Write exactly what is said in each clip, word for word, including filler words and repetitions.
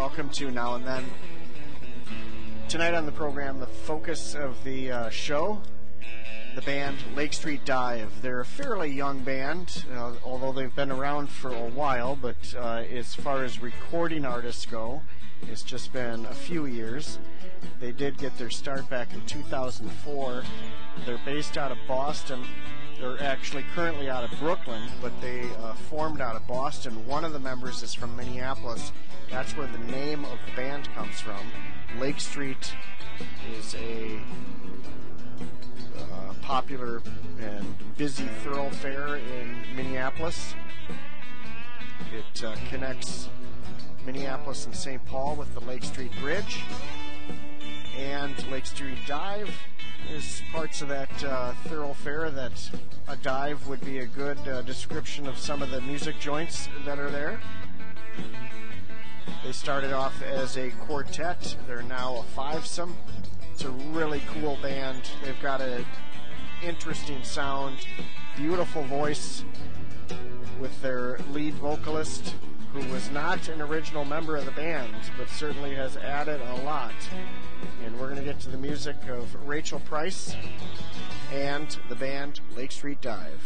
welcome to Now and Then. Tonight on the program, the focus of the uh, show, the band Lake Street Dive. They're a fairly young band, uh, although they've been around for a while, but uh, as far as recording artists go, it's just been a few years. They did get their start back in two thousand four. They're based out of Boston. They're actually currently out of Brooklyn, but they uh, formed out of Boston. One of the members is from Minneapolis. That's where the name of the band comes from. Lake Street is a uh, popular and busy thoroughfare in Minneapolis. It uh, connects Minneapolis and Saint Paul with the Lake Street Bridge. And Lake Street Dive is parts of that uh, thoroughfare that a dive would be a good uh, description of some of the music joints that are there. They started off as a quartet. They're now a fivesome. It's a really cool band. They've got an interesting sound, beautiful voice with their lead vocalist, who was not an original member of the band, but certainly has added a lot. And we're going to get to the music of Rachel Price and the band Lake Street Dive.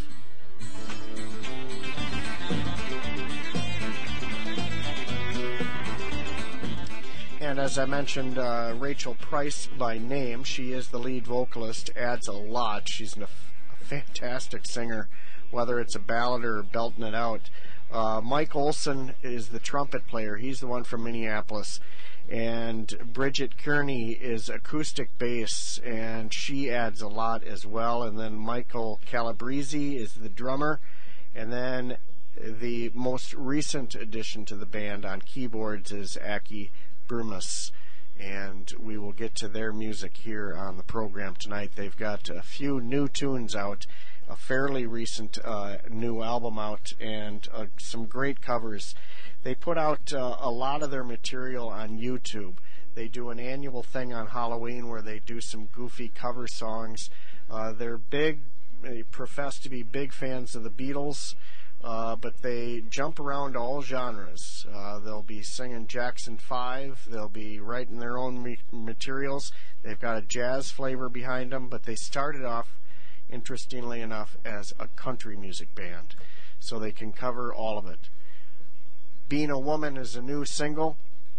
And as I mentioned, uh, Rachel Price by name, she is the lead vocalist, adds a lot. She's a, f- a fantastic singer, whether it's a ballad or belting it out. Uh, Mike Olson is the trumpet player. He's the one from Minneapolis. And Bridget Kearney is acoustic bass, and she adds a lot as well. And then Michael Calabrese is the drummer. And then the most recent addition to the band on keyboards is Aki Burmas. And we will get to their music here on the program tonight. They've got a few new tunes out, a fairly recent uh, new album out, and uh, some great covers. They put out uh, a lot of their material on YouTube. They do an annual thing on Halloween where they do some goofy cover songs. Uh, they're big, they profess to be big fans of the Beatles, uh, but they jump around all genres. Uh, they'll be singing Jackson five. They'll be writing their own me- materials. They've got a jazz flavor behind them, but they started off, interestingly enough, as a country music band, so they can cover all of it. Being a Woman is a new single.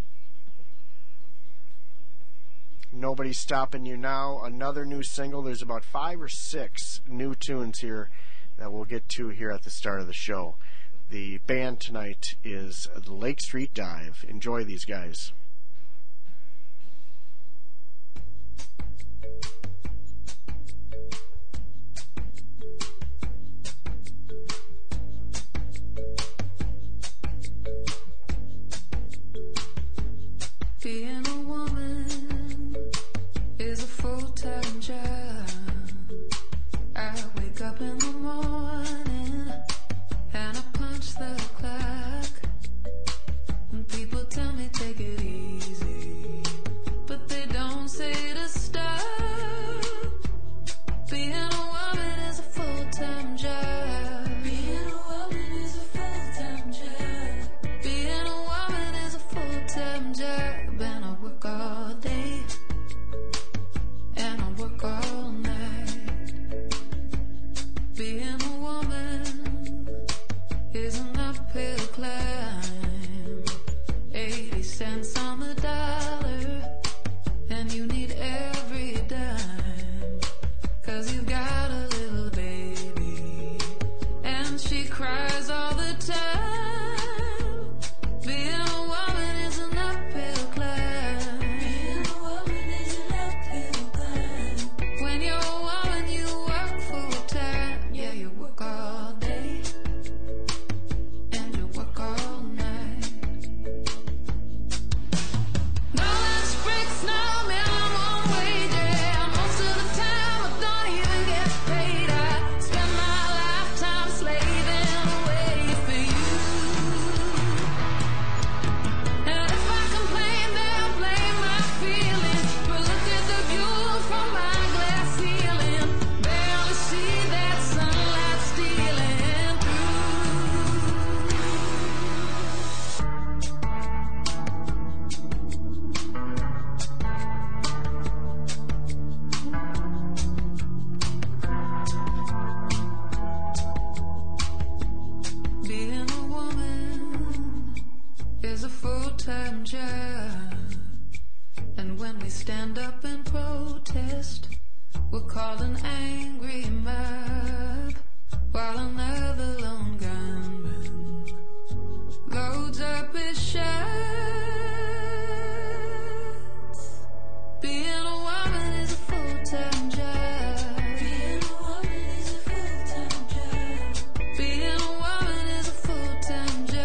Nobody's Stopping You Now, another new single. There's about five or six new tunes here that we'll get to here at the start of the show. The band tonight is the Lake Street Dive. Enjoy these guys. Being a woman is a full-time job. I wake up in the morning and I punch the clock. And people tell me take it easy, but they don't say to stop. Being a woman is a full-time job. Being a woman is a full-time job. Being a woman is a full-time job. And I work all day and I work all night. Being a woman is an uphill climb. Eighty cents on the dollar, and you need every dime, 'cause you've got a little baby and she cries all the time. Being a woman is an uphill climb. Being a woman is an uphill climb. When you're a woman, you work full time. Yeah, you work all day and you work all night. full-time job. And when we stand up and protest, we're called an angry mob, while another lone gunman loads up his shots. Being a woman is a full-time job. Being a woman is a full-time job. Being a woman is a full-time job.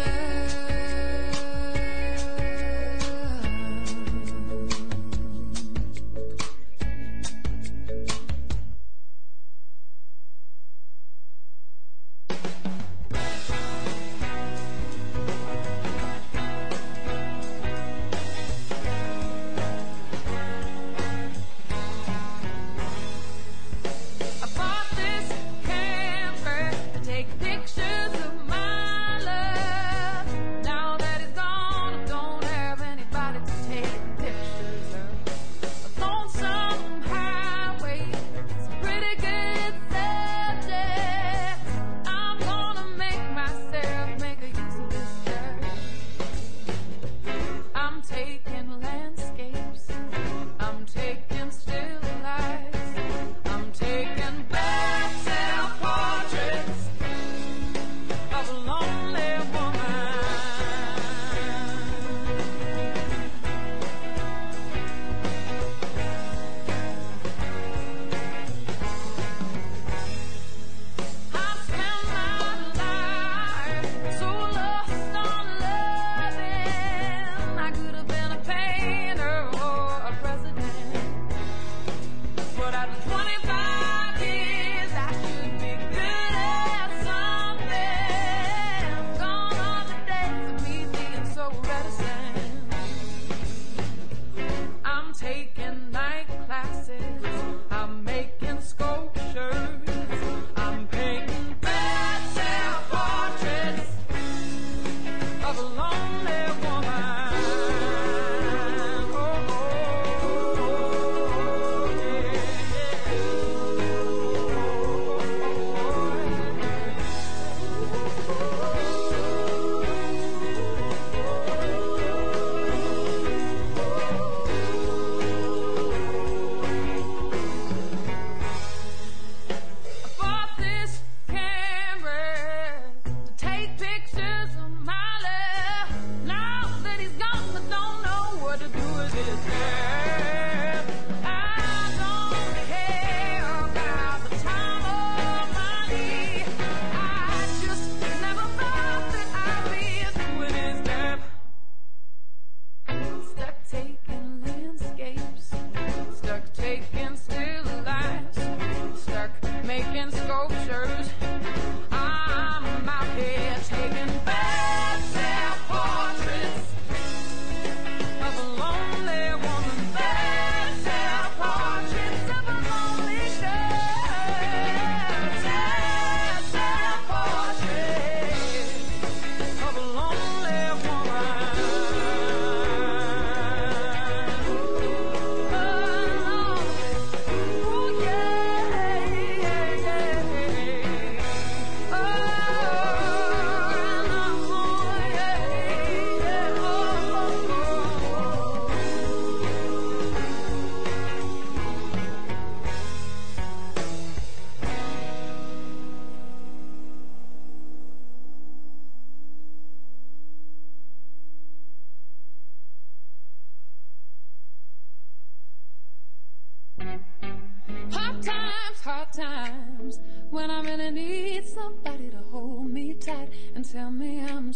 Hard times, hard times, when I really need somebody to hold me tight and tell me I'm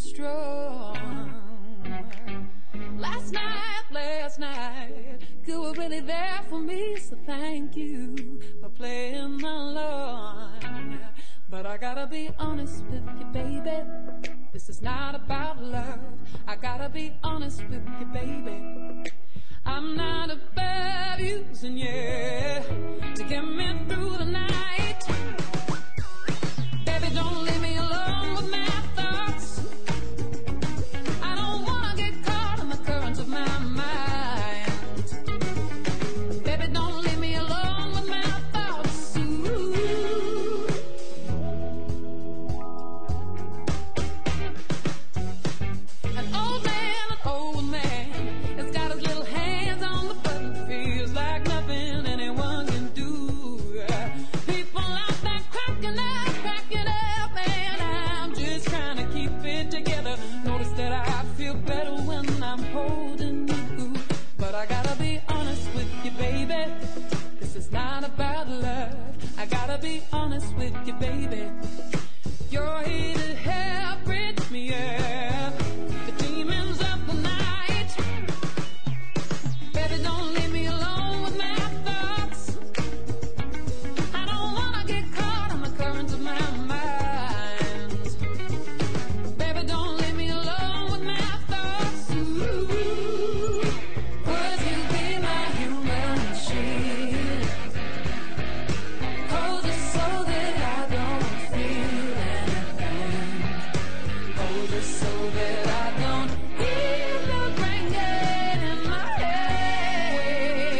strong. Last night, last night, you were really there for me, so thank you for playing along. But I gotta be honest with you, baby, this is not about love. I gotta be honest with you, baby, I'm not above using you to get me through the night. Baby, don't leave me alone with my thoughts. I don't wanna get caught in the currents of my mind. Baby, don't leave me alone with my thoughts. Ooh. An old man, an old man holding you. But I gotta be honest with you, baby. This is not about love. I gotta be honest with you, baby. You're here to help bridge me up the demons of the night. Baby, don't leave me alone with my thoughts. I don't wanna get caught on the currents of my mind. Baby, don't leave me alone with my thoughts. Ooh, would you be my human shield? Hold it so that I don't feel anything. Hold it so that I don't hear the ringing in my head.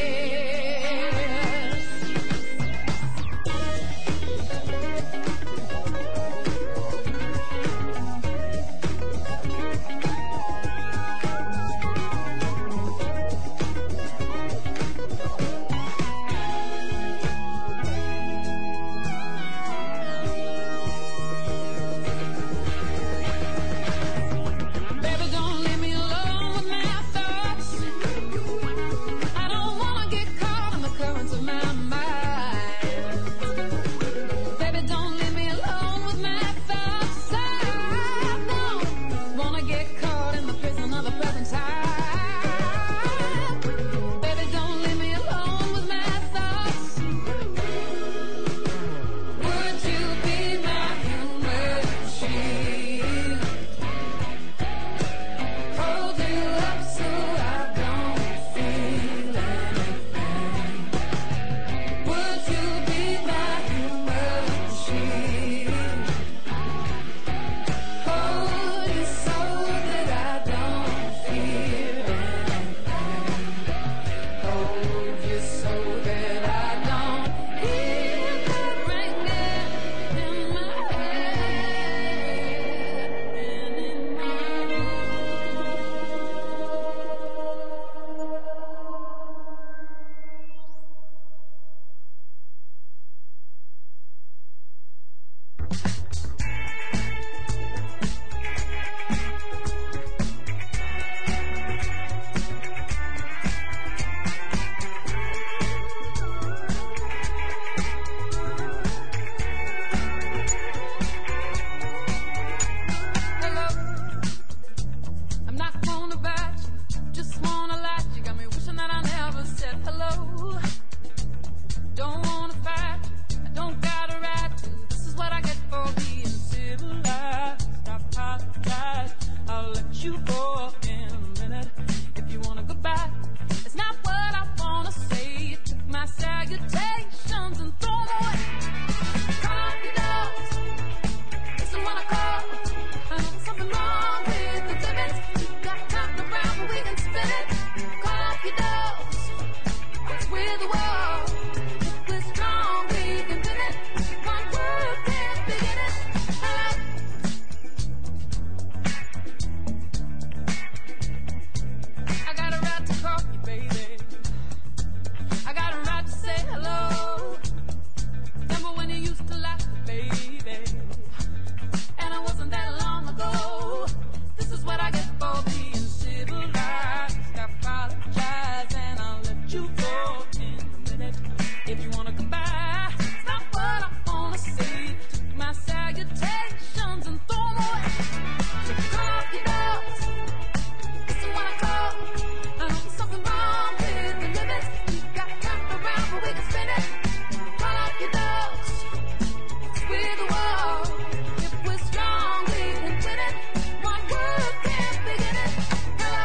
Baby, don't leave me alone with my thoughts. I don't wanna get caught in the currents of my mind. Baby, don't leave me alone with my thoughts. I don't wanna get caught in the prison of the present time. Baby, don't leave me alone with my thoughts. Would you be my human shield? Hold you up so I don't feel anything. Would you be my human shield? Hold you so that I don't fear anything. Hold you so that I don't hear the ringing in my head anymore. Hello, I'm not phone about you, just wanna like you. Got me wishing that I never said hello. Don't wanna fight, I don't got a right to. This is what I get for being civilized. I apologize, I'll let you go in a minute. If you wanna go back, it's not what I wanna say. You took my salutations and throw them away. Call off your doors, listen when I call. I know there's something wrong with the limits. You got time around, but we can spin it. Call off your doors, it's with the wall. If we're strong, we can win it. One word can begin it. Hello. I got a right to call you, baby. I got a right to say hello. Remember when you used to like me, baby? And it wasn't that long ago. This is what I get for being civilized. I apologize and I'll let you go in a minute. If you wanna come back, it's not what I wanna say. Took my salutations and throw them away. So call off your doors, listen when I call. I know there's something wrong with the limits. You got time around, but we can spin it. Call off your doors, it's with the wall. If we're strong, we can win it. One word can begin it. Hello.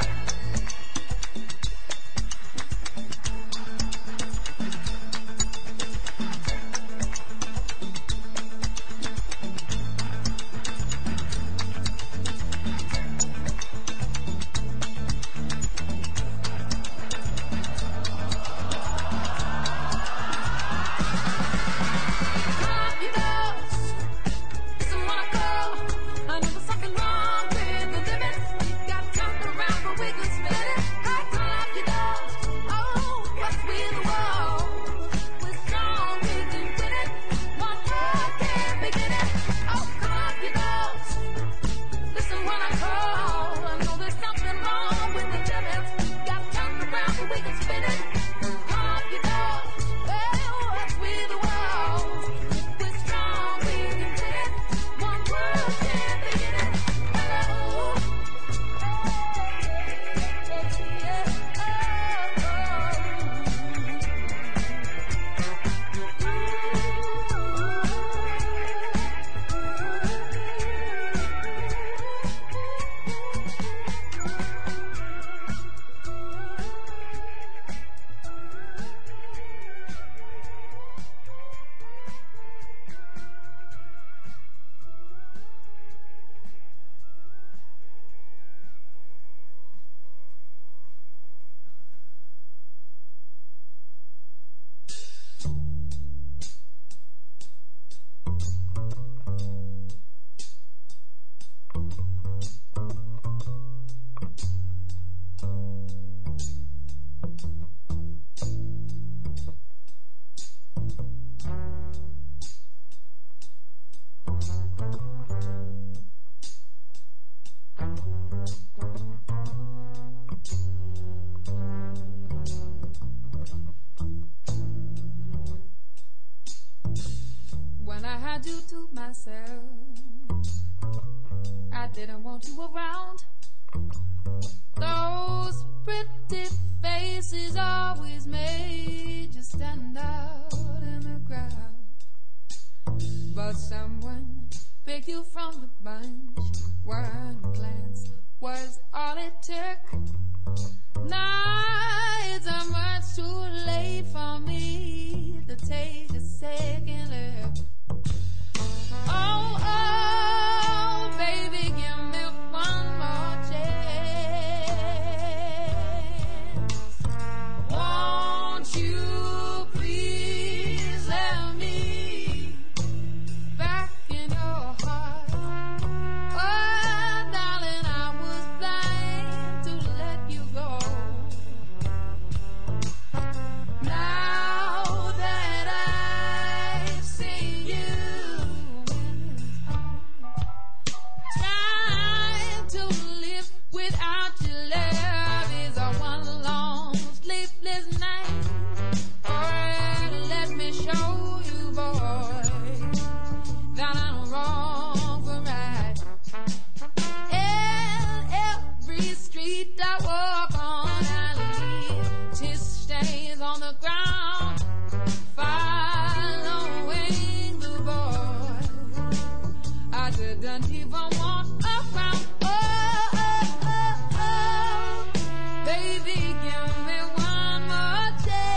I didn't want you around. Those pretty faces always made you stand out in the crowd. But someone picked you from the bunch. One glance was all it took. Now it's a much too late for me to take a second look. Oh, oh, baby, give me one more chance. Won't you please let me back in your heart? Oh, darling, I was blind to let you go. Now that I see you, trying to live without your love is a one long sleepless night. Oh, let me show you, boy, that I'm wrong for right. In every street I walk on, I leave tear stains on the ground, following the boy I didn't even want around. Oh, oh, oh, oh, baby, give me one more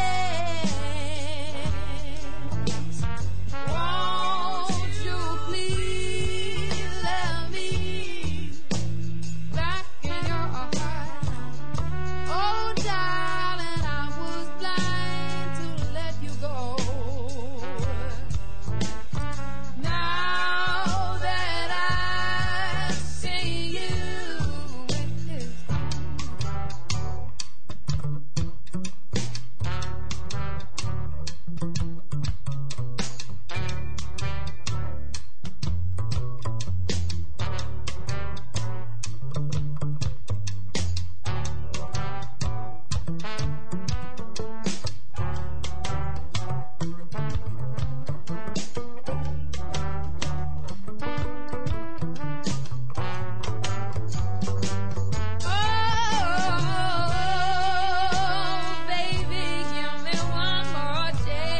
chance. Won't you please let me back in your heart? Oh, darling, I was blind to let you go. Now that I see you with his oh, baby, give me one more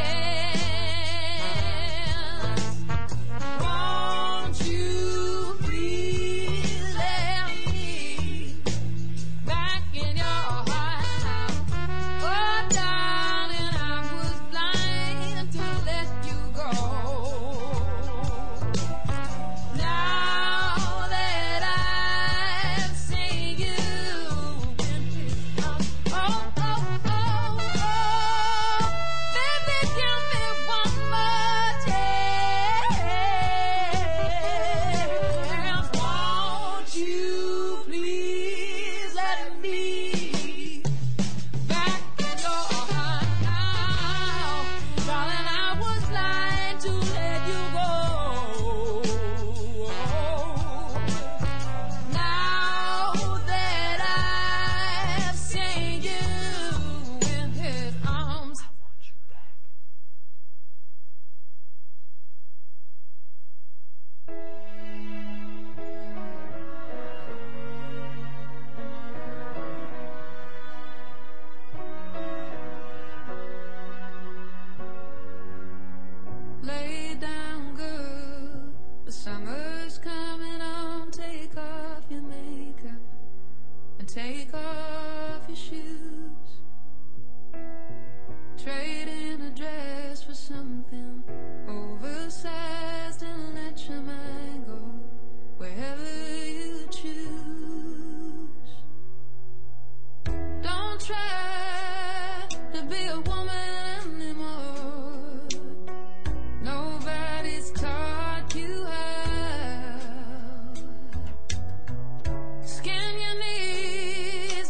chance. Won't you please let me back in your heart? Oh, darling, I was blind to let you go. Now that I've seen you in his arms, oh, oh, oh, oh, baby, give me one more chance. Won't you please let me back in your heart now? Darling, I was blind to let you go. Now that I've seen you in his arms, I want you back. Lay down, girl. The summer's coming on. Take off your makeup and take off your shoes. Trade in a dress for something oversized and let your mind go wherever you choose. Don't try to be a woman anymore. Nobody's taught you how. Skin your knees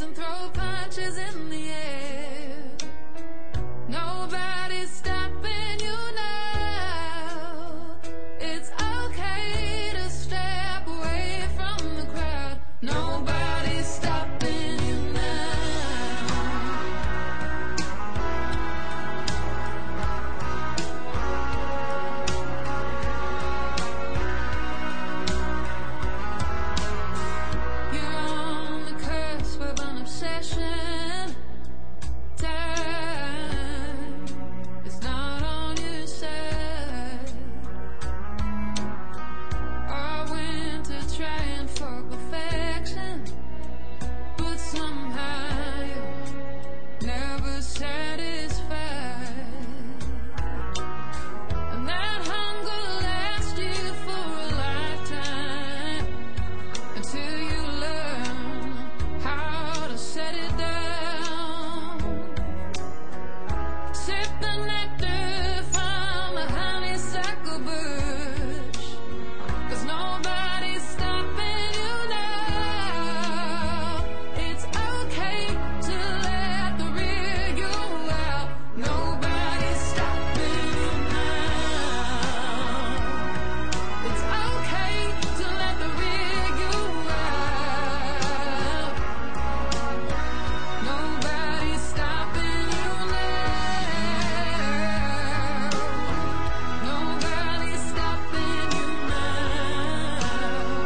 until you learn how to set it down. Sip the nectar from a honeysuckle bush, 'cause nobody's stopping you now. It's okay to let the rear you out. Nobody's stopping you now. It's okay to let the rear you out. Nobody's stopping you now. Nobody's stopping you now.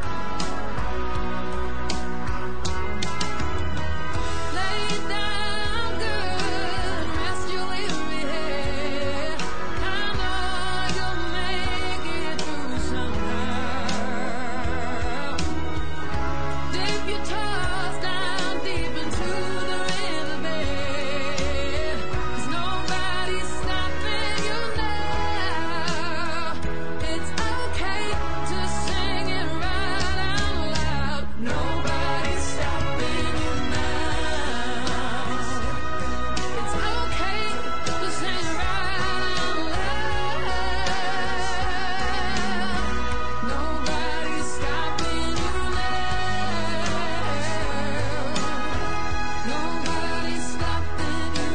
Lay down good, rest your weary head. I know you'll make it through somehow. Dip your toes down deep into the riverbed, 'cause nobody's stopping you now. It's okay to sing it right out loud. Nobody's stopping you now. It's okay to sing it right out loud. Nobody's stopping you now. Nobody's stopping you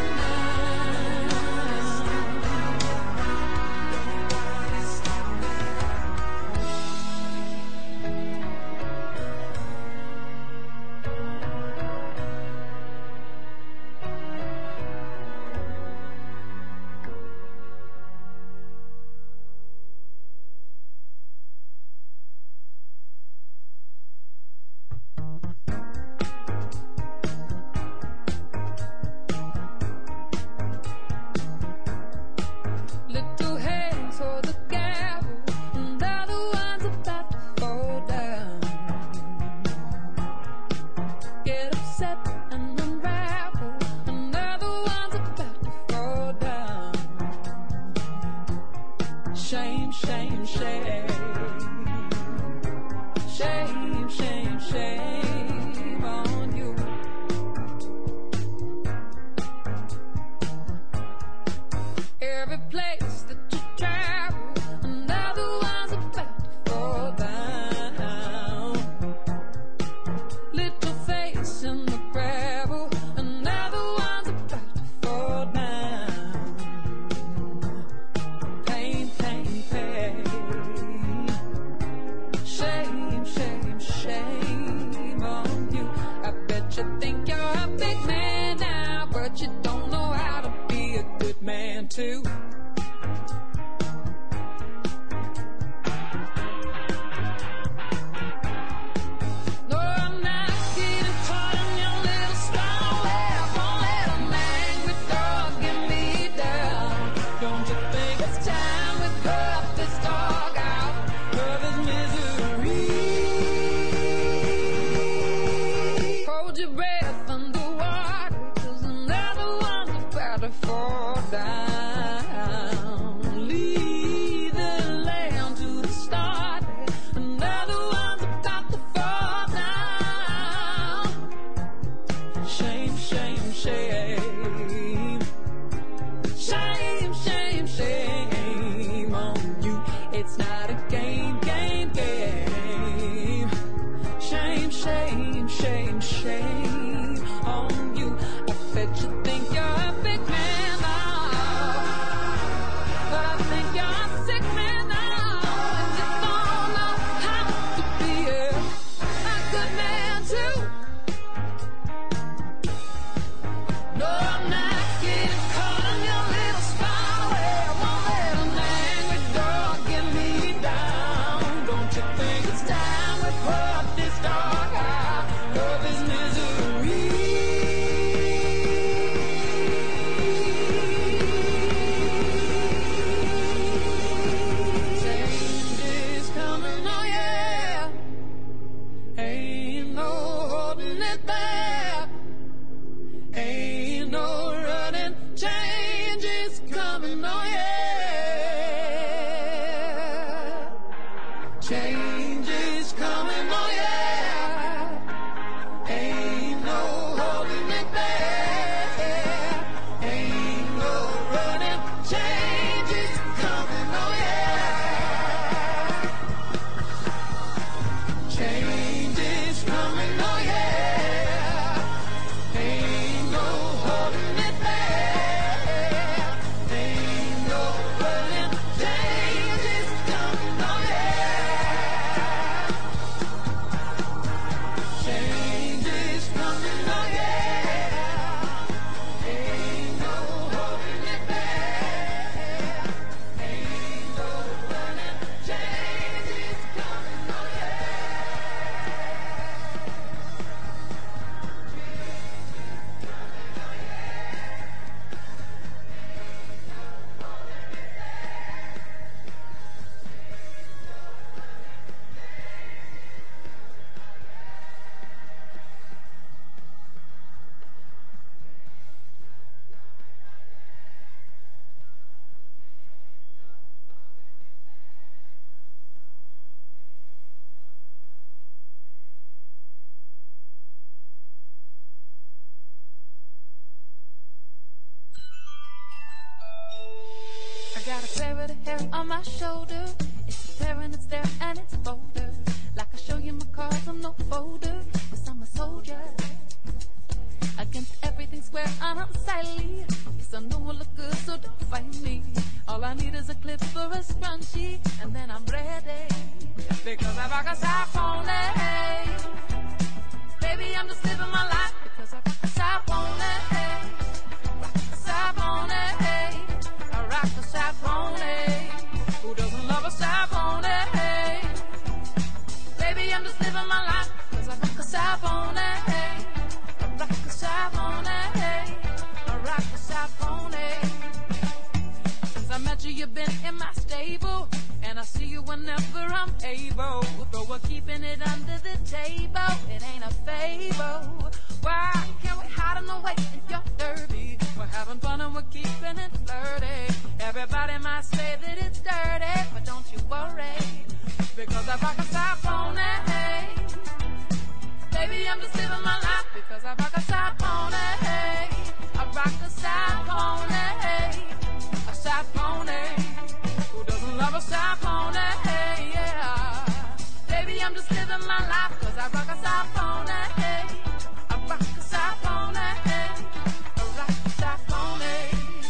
Little hands hold the gavel, and they're the ones about to fall down. Get upset and unravel, and they're the ones about to fall down. Shame, shame, shame. Shame, shame, shame on you. Every place that you travel, and they're the ones about to fall down. Little face in the gravel, and they're the ones about to fall down. Pain, pain, pain. Shame, shame, shame on you. I bet you think you're a big man now, but you don't know how to be a good man too. No, I'm not getting caught in your little spider web. Won't let an angry dog get me down. Don't you think it's time we cut this dog out of his misery? Hold your breath underwater, 'cause another one's about to fall down. Lead the lamb to the slaughter, another one's about to fall down. Shame, shame, shame. Shame, shame, shame on you. It's not a game, game, game. Shame, shame, shame, shame on you. I bet you think you're a big man now, but I think you're a sick man now, and you don't know how to be a, a good man too. No, I'm not getting caught in your little spider web. Won't let an angry dog get me down. Don't you think it's time we put this dog out of his misery? hair on my shoulder. It's there and it's there and it's bolder. Like I show you my cards on no folder. Yes, I'm a soldier. Against everything square and unsightly. Yes, I know I look good, so don't fight me. All I need is a clip for a scrunchie, and then I'm ready. Because I rock a sapone. Baby, I'm just living my life because I rock a sapone. Rock a sapone. I rock a sapone. Who doesn't love a sapone? Baby, I'm just living my life because I rock a sapone. I rock a sapone. I rock a sapone. Since I met you, you've been in my stable, and I see you whenever I'm able. But we're keeping it under the table. It ain't a fable. Why can't we hide in the way in your derby? We're having fun and we're keeping it flirty. Everybody might say that it's dirty, but don't you worry, because I rock a sapone. Baby, I'm just living my life because I rock a sapone. I rock a sapone. A sapone. Who doesn't love a sapone? Yeah. Baby, I'm just living my life because I rock a sapone. I rock a sapone. I rock a sapone.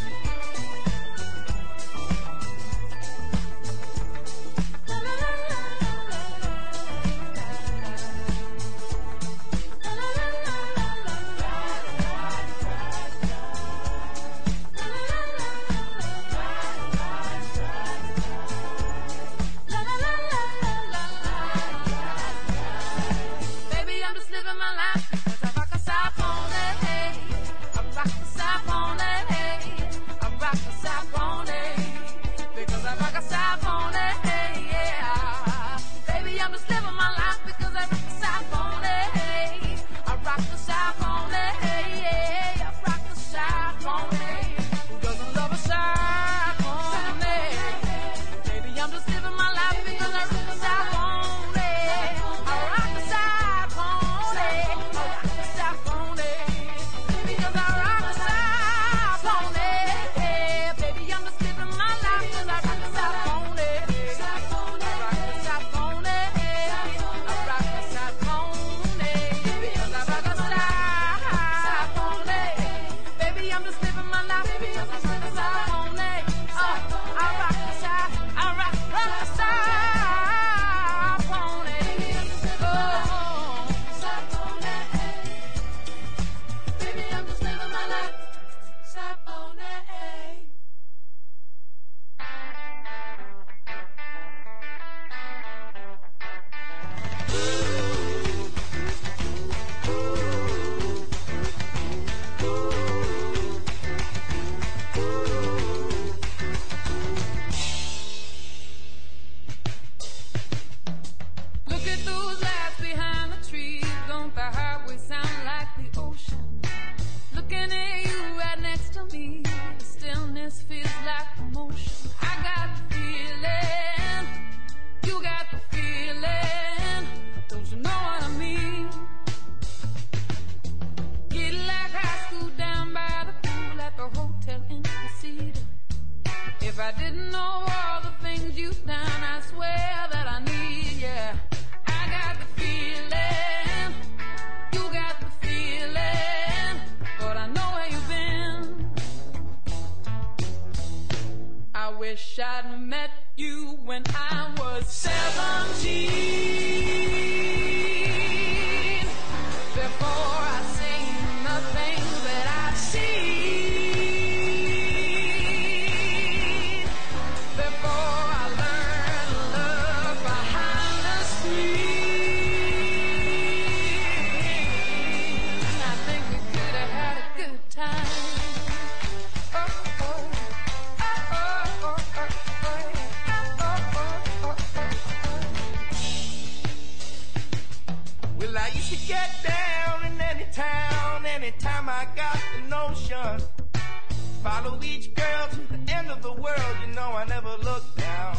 Follow each girl to the end of the world, you know I never look down.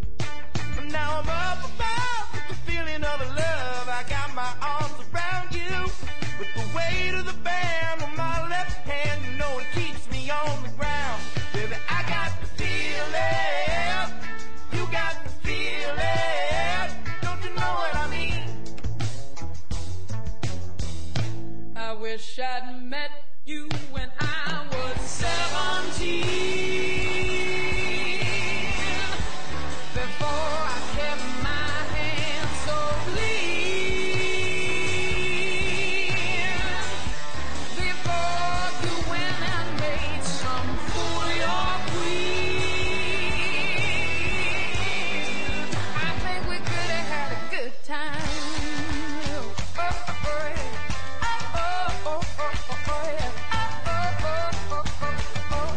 But now I'm up above with the feeling of love. I got my arms around you with the weight of the band on my left hand. You know it keeps me on the ground. Baby, I got the feeling. I wish I'd met you when I was seventeen. Before I kept my hands so clean. Before you went and made some fool your queen. I think we could have had a good time. Oh, oh, oh, yeah. Oh, oh, oh, oh, oh, yeah. Oh, oh, oh, oh, oh, oh.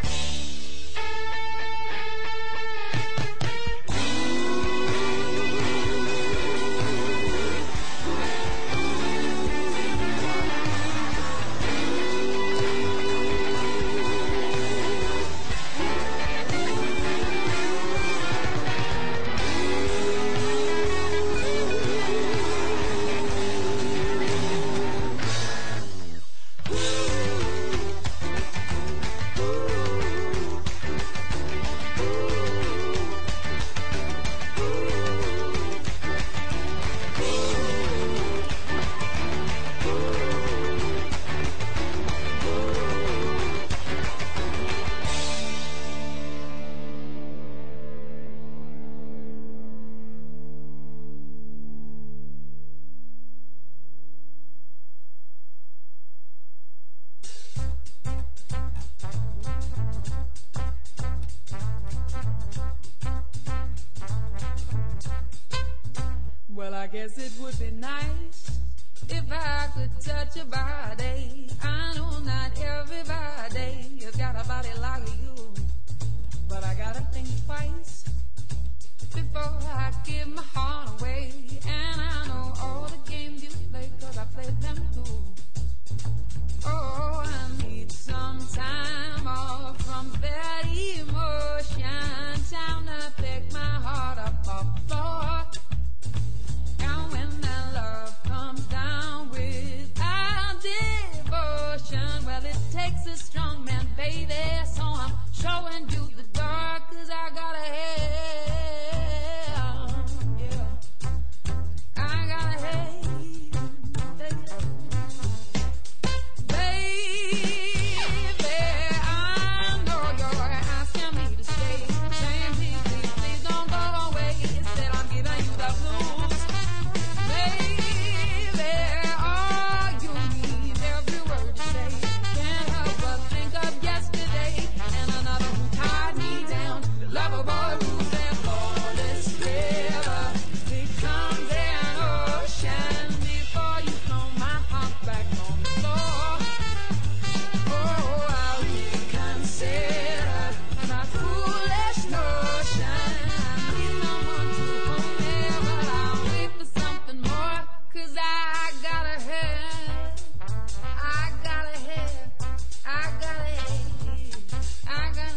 Well, I guess it would be nice if I could touch your body. I know not everybody has got a body like you, but I gotta think twice before I give my heart away. And I know all the games you play, cause I played them too. Oh, I need some time off from that emotion, time to pick my heart up off the floor. And when that love comes down without devotion, well, it takes a strong man, baby. So I'm showing you the dark, cause I gotta have, yeah. I gotta have, baby, I know you're asking me to stay. Saying please, please, please don't go away. Instead I'm giving you the blues. Baby, all you need, every word you say. Can't help but think of yesterday and another who tied me down. The lover boy who said, "Oh, this river becomes an ocean before you throw my heart back on the floor." Oh, I'll reconsider my foolish notion. I need someone to hold me, but I'll wait for something more. Cause I gotta have, I gotta have, I gotta have, I gotta.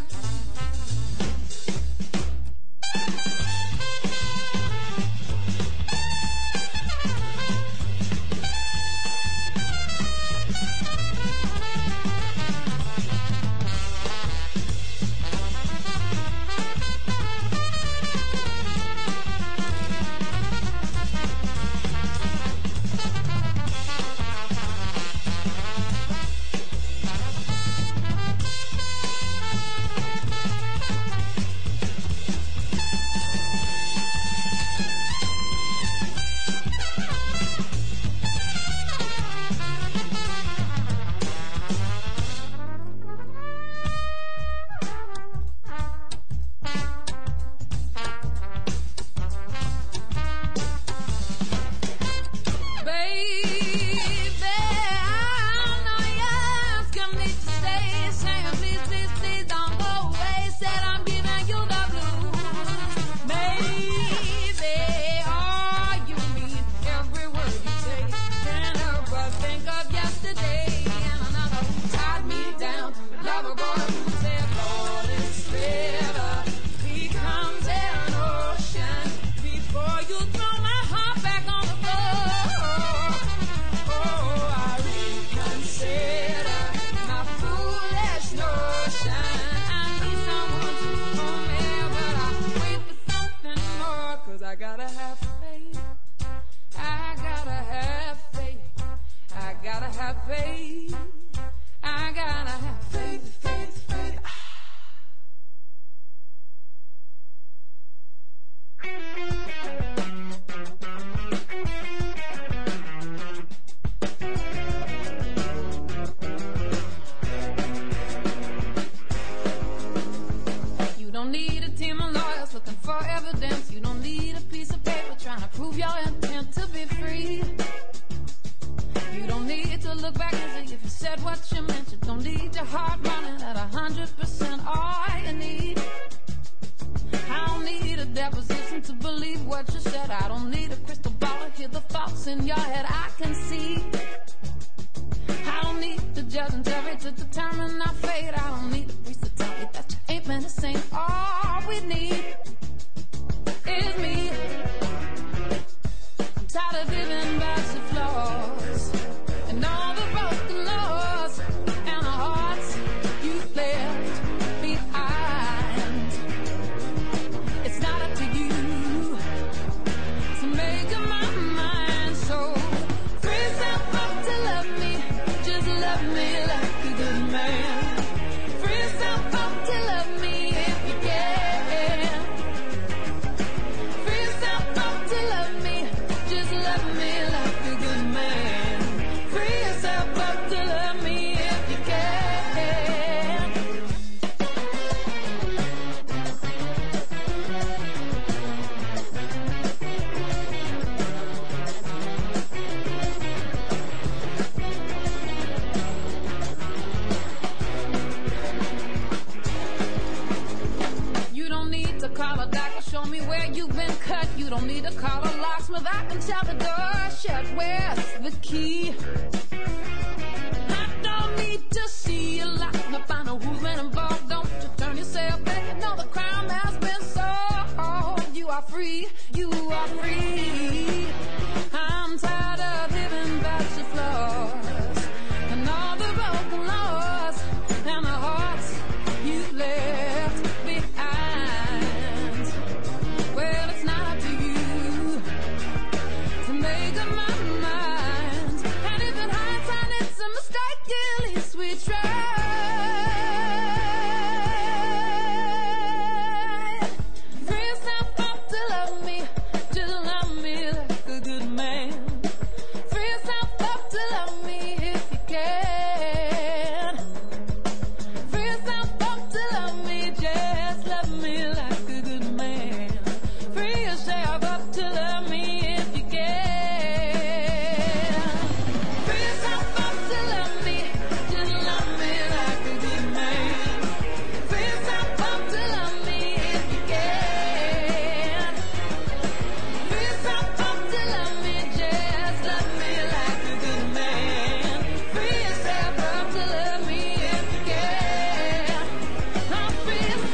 Baby, I know you're asking me to stay. Saying please, please, please don't go away. Said I'm giving you the blues. Baby, all you need, every word you say. Can't help but think of yesterday and another who tied me down. Lover boy who said, "Oh, this river becomes an ocean before you throw my heart back on the floor." Oh, I reconsider my foolish notion. I need someone to hold me, but I wait for something more. Cause I gotta have faith. I gotta have faith. I gotta have faith. I gotta have faith, faith, faith. You don't need a team of lawyers looking for evidence. You don't need a piece of paper trying to prove your intent to be free. You don't need to look back and see if you said what you meant. You don't need your heart running at a hundred percent. All you need, I don't need a deposition to believe what you said. I don't need a crystal ball to hear the thoughts in your head. I can see. I don't need the judge and jury to determine our fate. I don't need a priest to tell me that you ain't been a saint. All we need is me. I'm tired of living by the flaws and all the broken laws and the hearts you left behind. It's not up to you to make up my mind. So free yourself up to love me. Just love me like a good man. Free yourself up to love me if you can. Free yourself up to love me. Just love me like a good man. Free yourself up to love me if you can. You don't need to call a doctor, show me where you've been cut. You don't need to call a locksmith, I can tell the door shut. Where's the key? I don't need to see you lock me, find out who's been involved. Don't you turn yourself back, you know the crime has been solved. You are free, you are free. I'm tired of living by the flaws and all the broken laws and the hearts you left behind. Well, it's not up to you to make up my mind. And if in hindsight it's a mistake, at least we tried. Free yourself up to love me. Just love me like a good man. Free yourself up to love me if you can. Free yourself up to love me. Just love me like a good man. Free yourself up to love me if you can. Free yourself up to love me. Just love me like a good man. Free yourself up to love me if you can. Free yourself up to love me. Just love me like a good man. Free yourself up to love me if you can. I'm free yourself.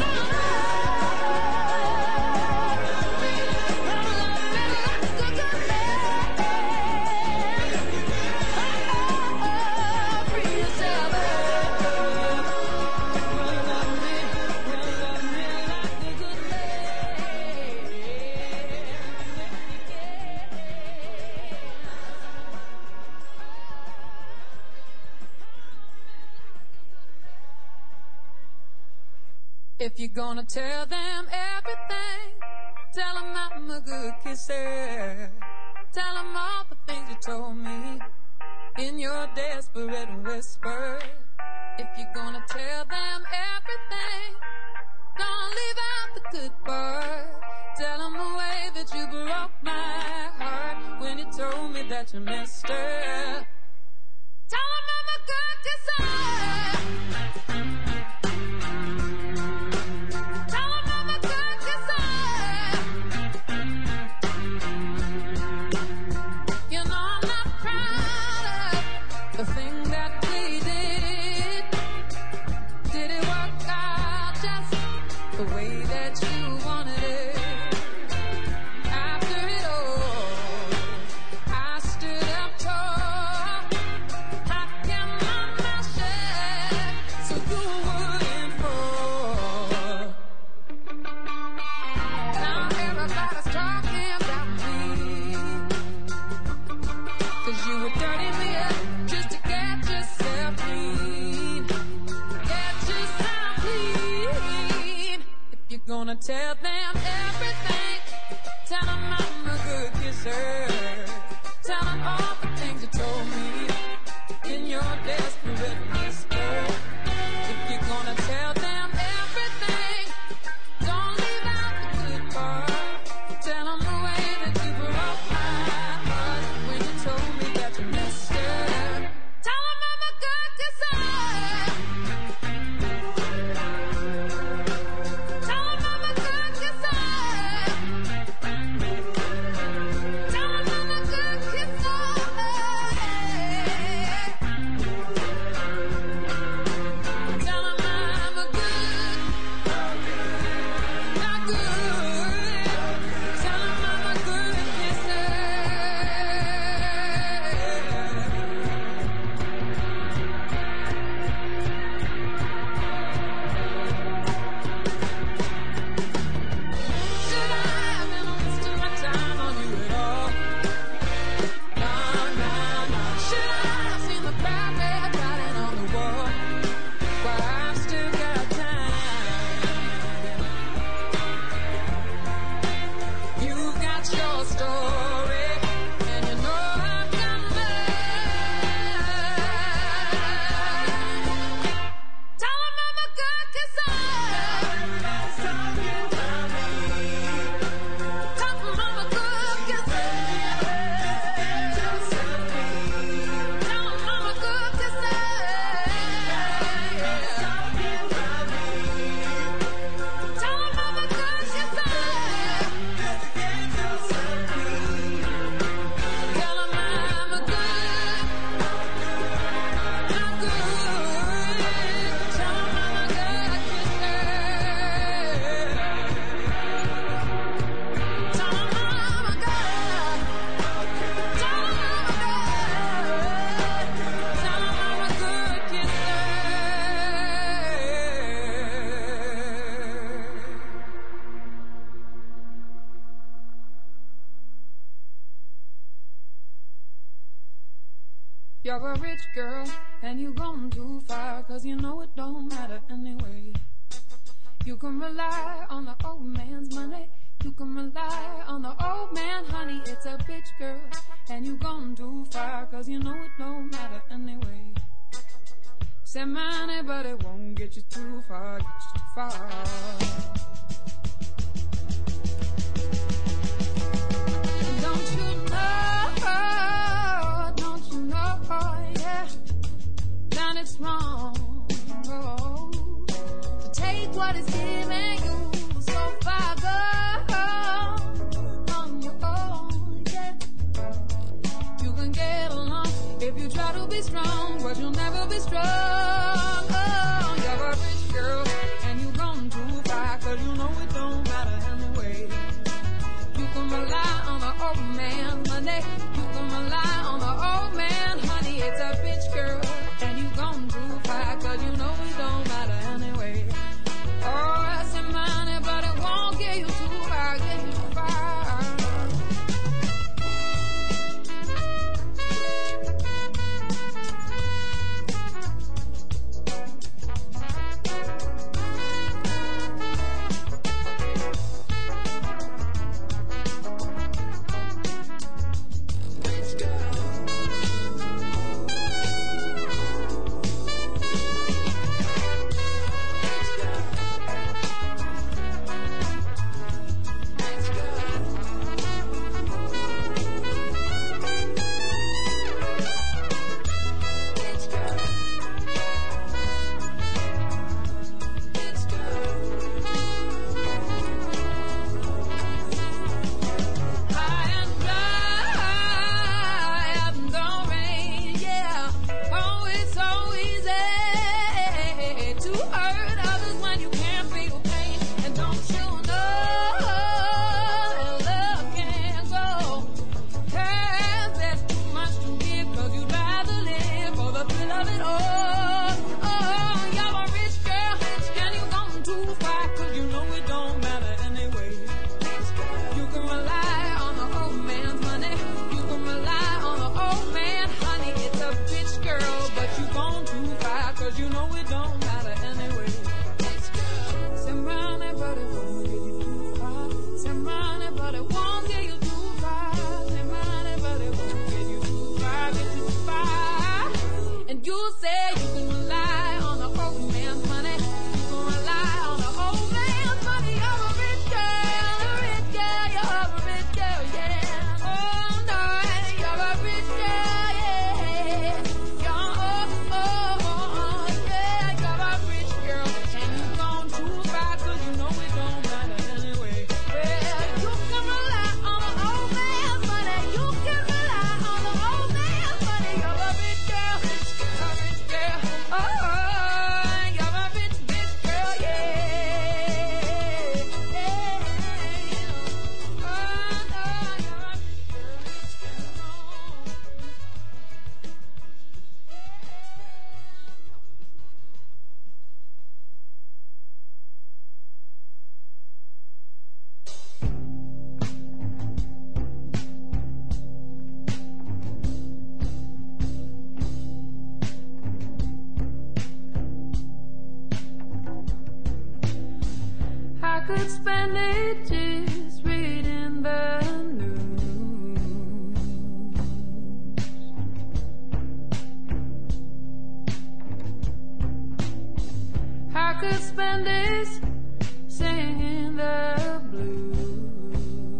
If you're gonna tell them everything, tell them I'm a good kisser. Tell them all the things you told me in your desperate whisper. If you're gonna tell them everything, don't leave out the good part. Tell them the way that you broke my heart when you told me that you missed her. Tell them I'm a good kisser. Tell them I'm a good kisser. You know I'm not proud of the thing that we did. Did it work out just the way that you wanted it? After it all, I stood up tall. tell them everything. Tell them I'm a good kisser. Tell them all the things you told me in your desperate whisper. If you're gonna tell them everything, don't leave out the good part. Tell them the way that you broke my heart when you told me that you missed her. Tell them I'm a good kisser. Tell them I'm a good kisser. Tell them I'm a good kisser. Tell them I'm a good, not good. Tell them I'm a good kisser. Should I have been wasting my time on you at all? No, no, no. Should I have seen the bad red writing on the wall? Well, I've still got time. You've got your story, and you know I've got mine. Tell them I'm a good kisser. Tell them I'm a good kisser. Tell them I'm a good kisser. Tell them I'm a good kisser. Tell them I'm a good, not good. Tell them I'm a good kisser. Tell them I'm a good. Tell them I'm a good. Tell them I'm a good kisser. You're a rich girl, and you gone too far, 'cause you know it don't matter anyway. You can rely on the old man's money. You can rely on the old man, honey. It's a bitch girl, and you gone too far, 'cause you know it don't matter anyway. Say money, but it won't get you too far, get you too far. Don't you know, don't you know, yeah, that it's wrong oh, to take what is giving you so far gone on your own, yeah. You can get along if you try to be strong, but you'll never be strong. Oh, you're a rich girl, and you gone too far, 'cause you know it don't matter anyway. You can rely on the old man money. You can rely on the old man, honey. It's a bitch girl, and you gone too far, 'cause you know it don't matter anyway. Oh, I said money, but it won't get you too far, get you too far. High and dry and don't rain, yeah. Oh, it's so easy to hurt others when you can't feel pain. And don't you know that love can't go? Hey, there's too much to give, 'cause you'd rather live for the thrill of it all. Oh, you're a rich girl, and you gone too far, 'cause you know it don't matter anyway. You can rely on the old man's money. You can rely on the old man, honey. It's a bitch girl, but you gone too far, 'cause you know it don't matter anyway. Say money, but it won't get you You say you can rely on the old man's money. You can rely on the old man's money. You're a rich girl, a rich girl. You're a rich girl, yeah. Oh no, you're a rich girl, yeah. You're oh oh oh yeah. You're a rich girl, and you've gone too far 'cause you know it don't matter anyway. Well, you can rely on the old man's money. You can rely on the old man's money. You're a rich girl, a rich girl. Oh, you're a rich, rich girl, yeah. Yeah. Oh, no, you're a rich girl, rich I could spend ages reading the news. I could spend days singing the blues.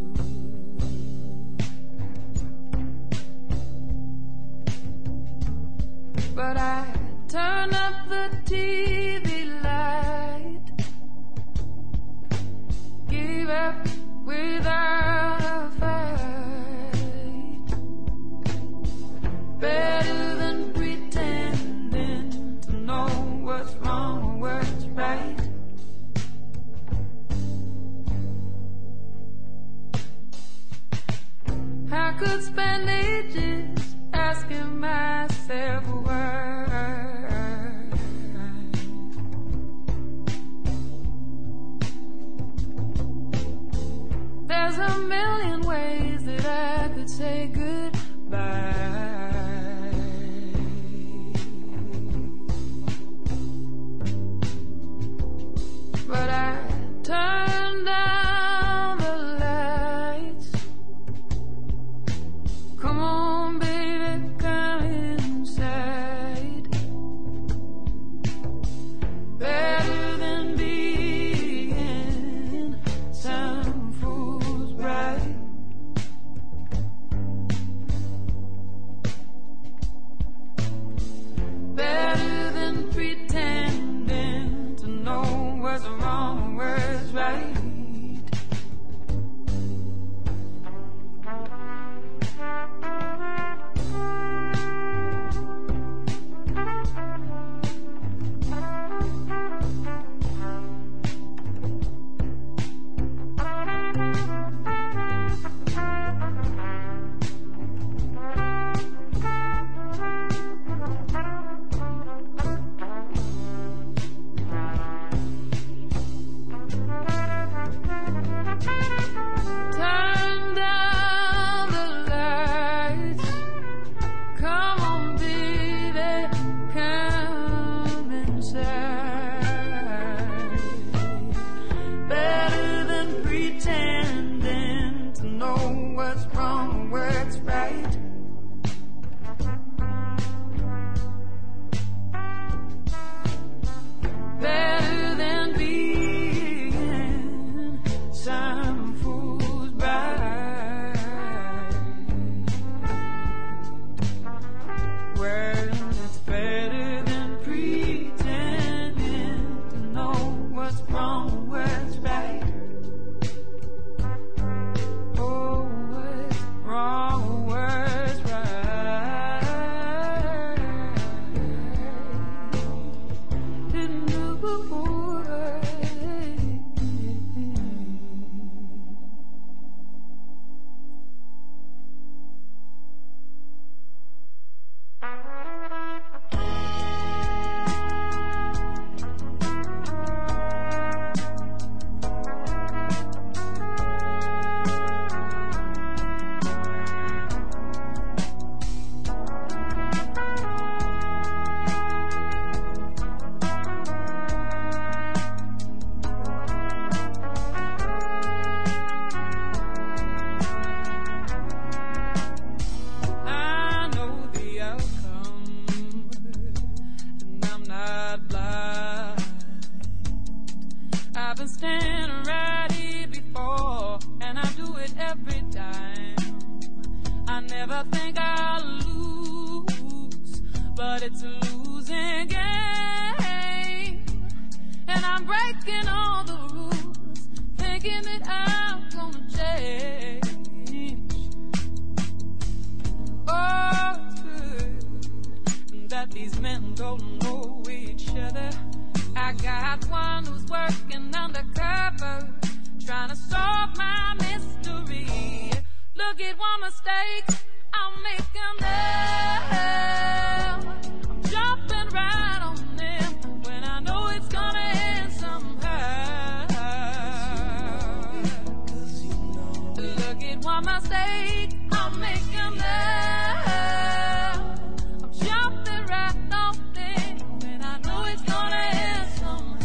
But I turn up the T V light, give up without a fight. Better than pretending to know what's wrong or what's right. I could spend ages asking myself why. There's a million ways that I could say goodbye. but it's a losing game. And I'm breaking all the rules, thinking that I'm gonna change. Oh, it's good that these men don't know each other. I got one who's working undercover, trying to solve my mystery. Look at one mistake I'll make now. I'm jumping right on them when I know it's gonna end somehow. Look at one mistake I'll make now. I'm jumping right on them when I know it's gonna end somehow.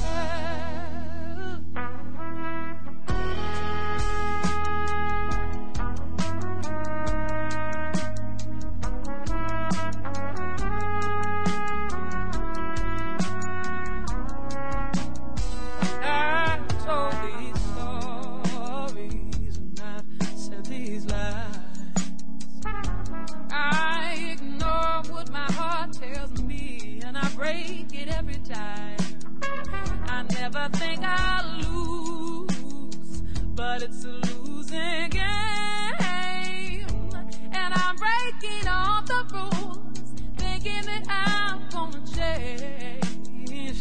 Break it every time. I never think I'll lose, but it's a losing game. And I'm breaking all the rules, thinking that I'm gonna change.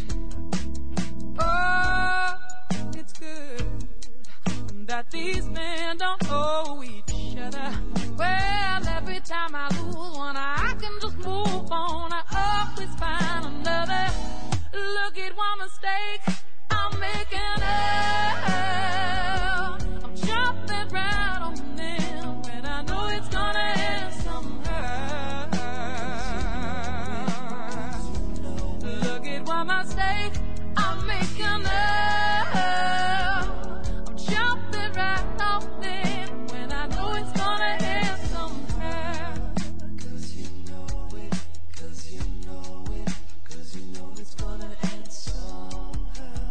Oh, it's good that these men don't know each other. Well, every time I lose one, I can just move on. I always find another. Look at one mistake I'm making now. I'm jumping right on them when I know it's gonna end somehow. Look at one mistake I'm making now. I'm jumping right on them when I know it's gonna end somehow. Cause you know it, cause you know it, cause you know it's gonna end somehow.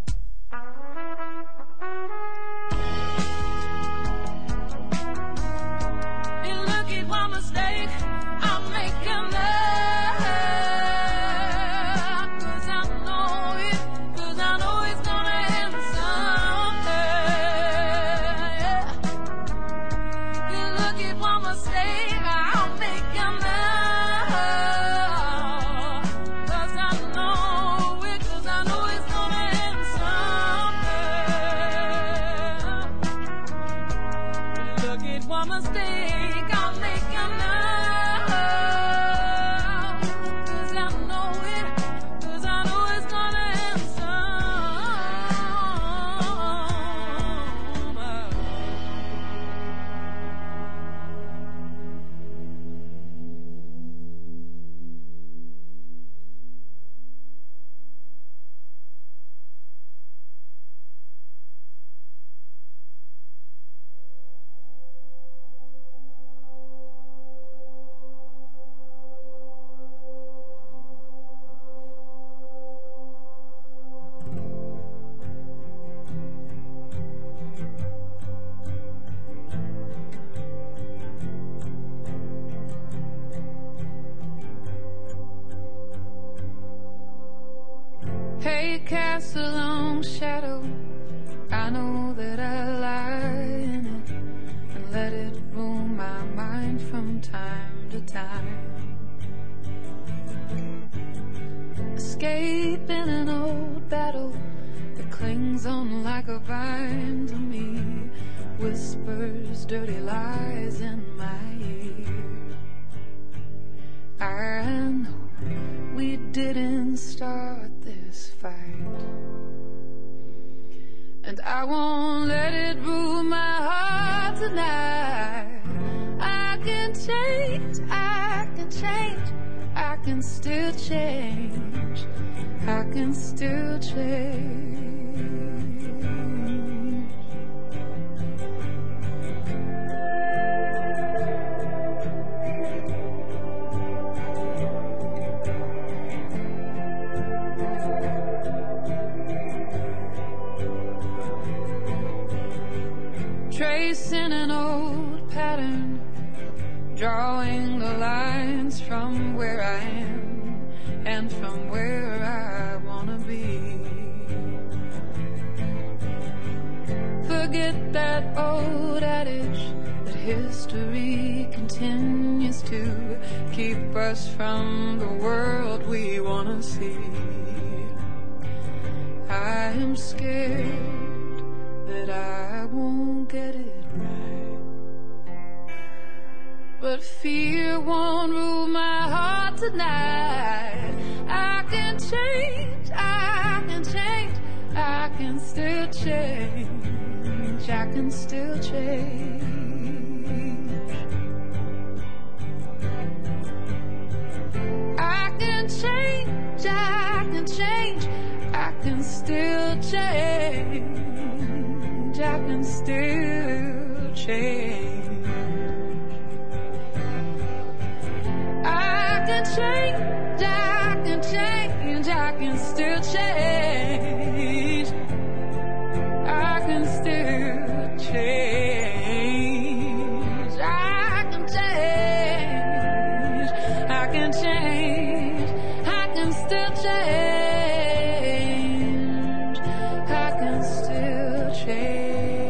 And look at one mistake I'm making now. Cause I know it, cause I know it's gonna end someday. And look at one mistake I'm making now. Cause I know it, cause I know it's gonna end someday. Look at one mistake I'm making now. Cause I know it, cause I know it's gonna end Hey, cast a long shadow. I know that I lie in it and let it rule my mind from time to time. Escaping an old battle that clings on like a vine to me, whispers dirty lies in my ear. I know we didn't start this fight, and I won't let it rule my heart tonight. I can change, I can change, I can still change, I can still change. Tracing an old pattern, drawing the lines from where I am and from where I wanna be. Forget that old adage that history continues to keep us from the world we wanna see. I am scared that I won't get it right, but fear won't rule my heart tonight. I can change, I can change, I can still change, I can still change. I can change, I can change, I can still change, I can still change. I can change, I can change, I can still change, I can still change. I can change, I can change, I can still change, I can still change.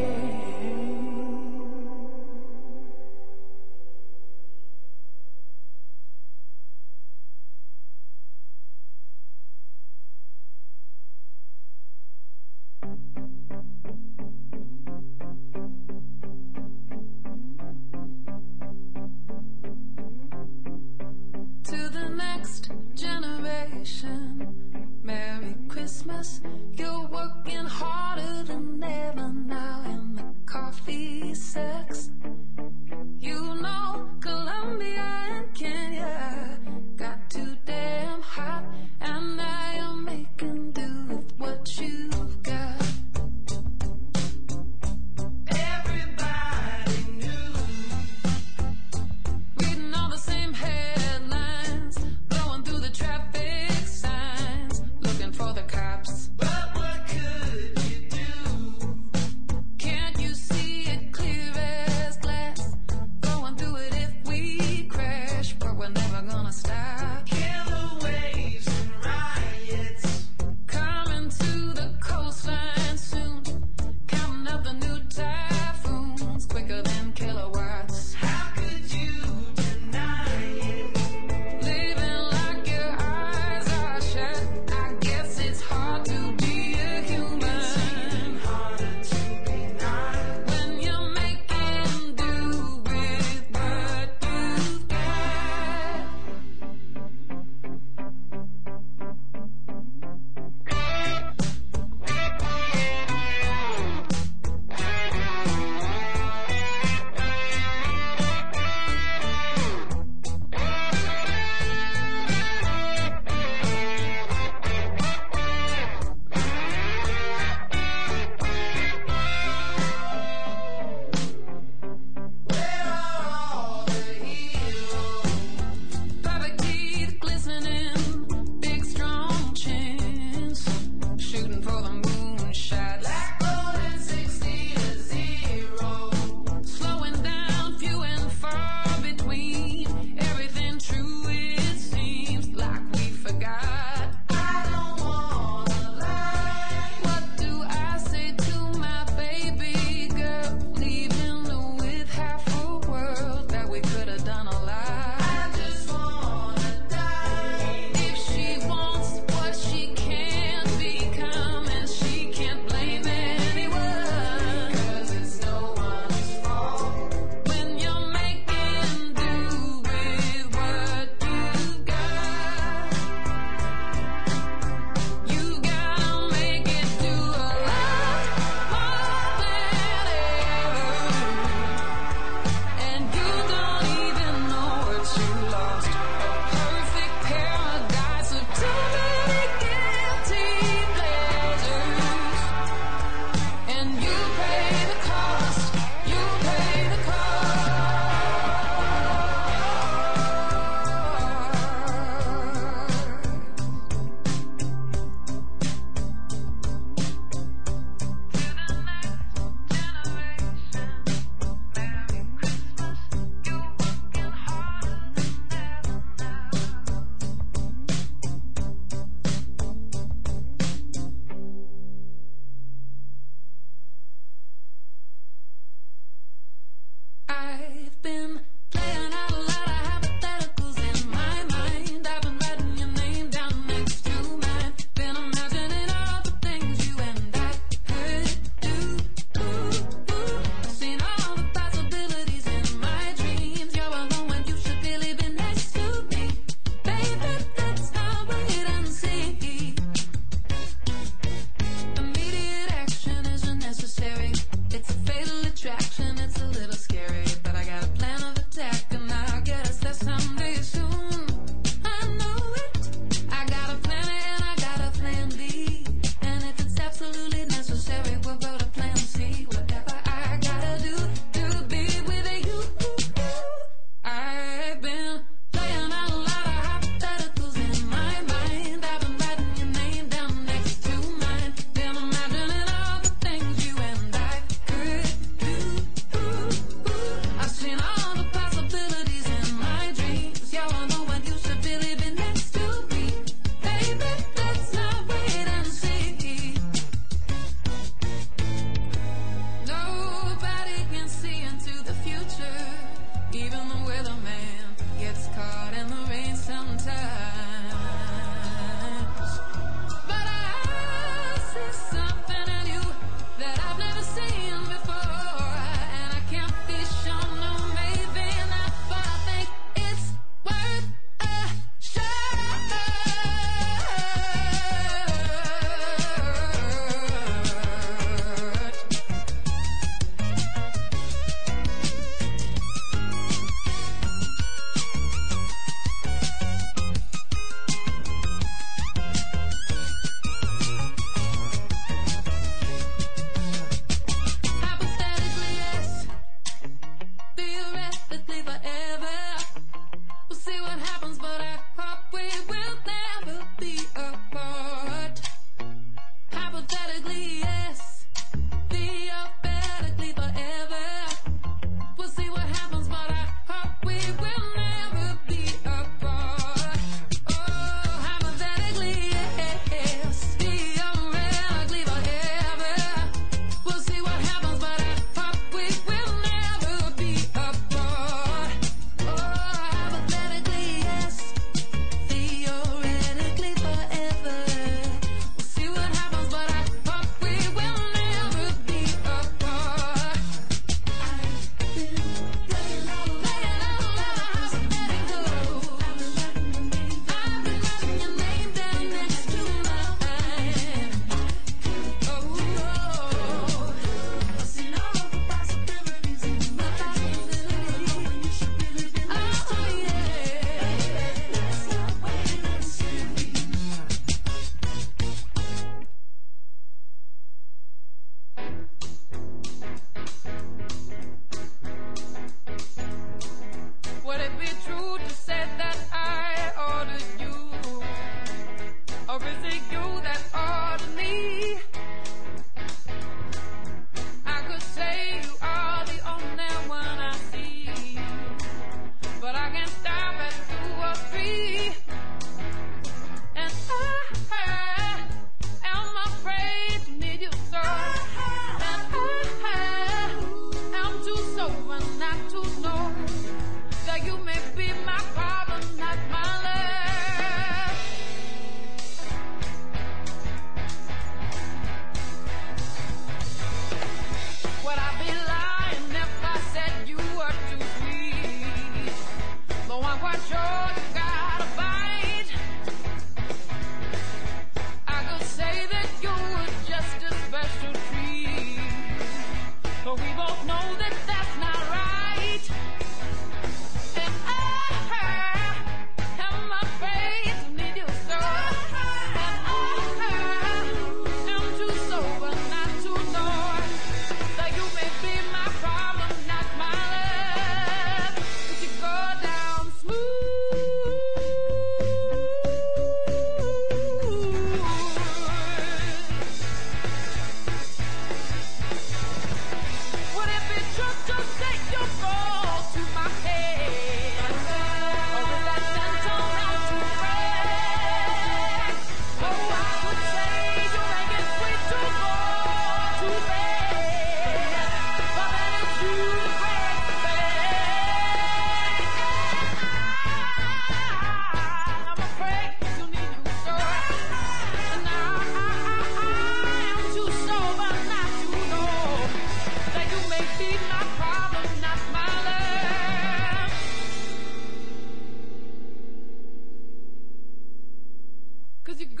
To the next generation, Merry Christmas. You're working harder than ever now in the coffee sex. You know Colombia and Kenya got too damn hot, and now you're making do with what you've got. Everybody knew, reading all the same headlines, going through the traffic signs, looking for the cops. But what could you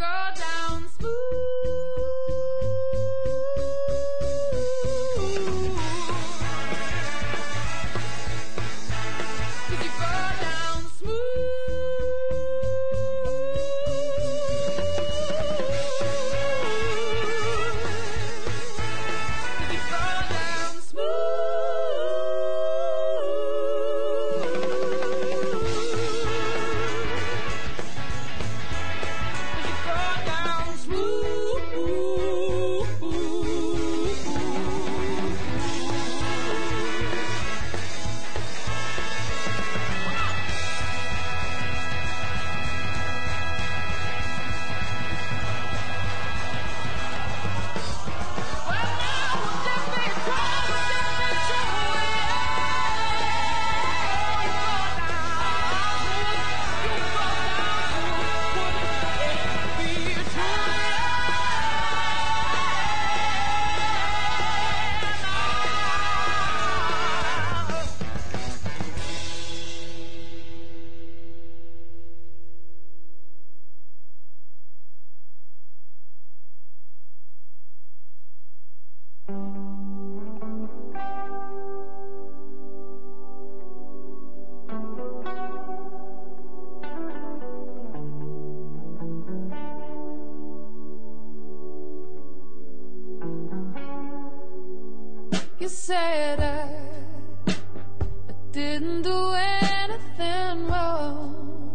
You said I, I didn't do anything wrong,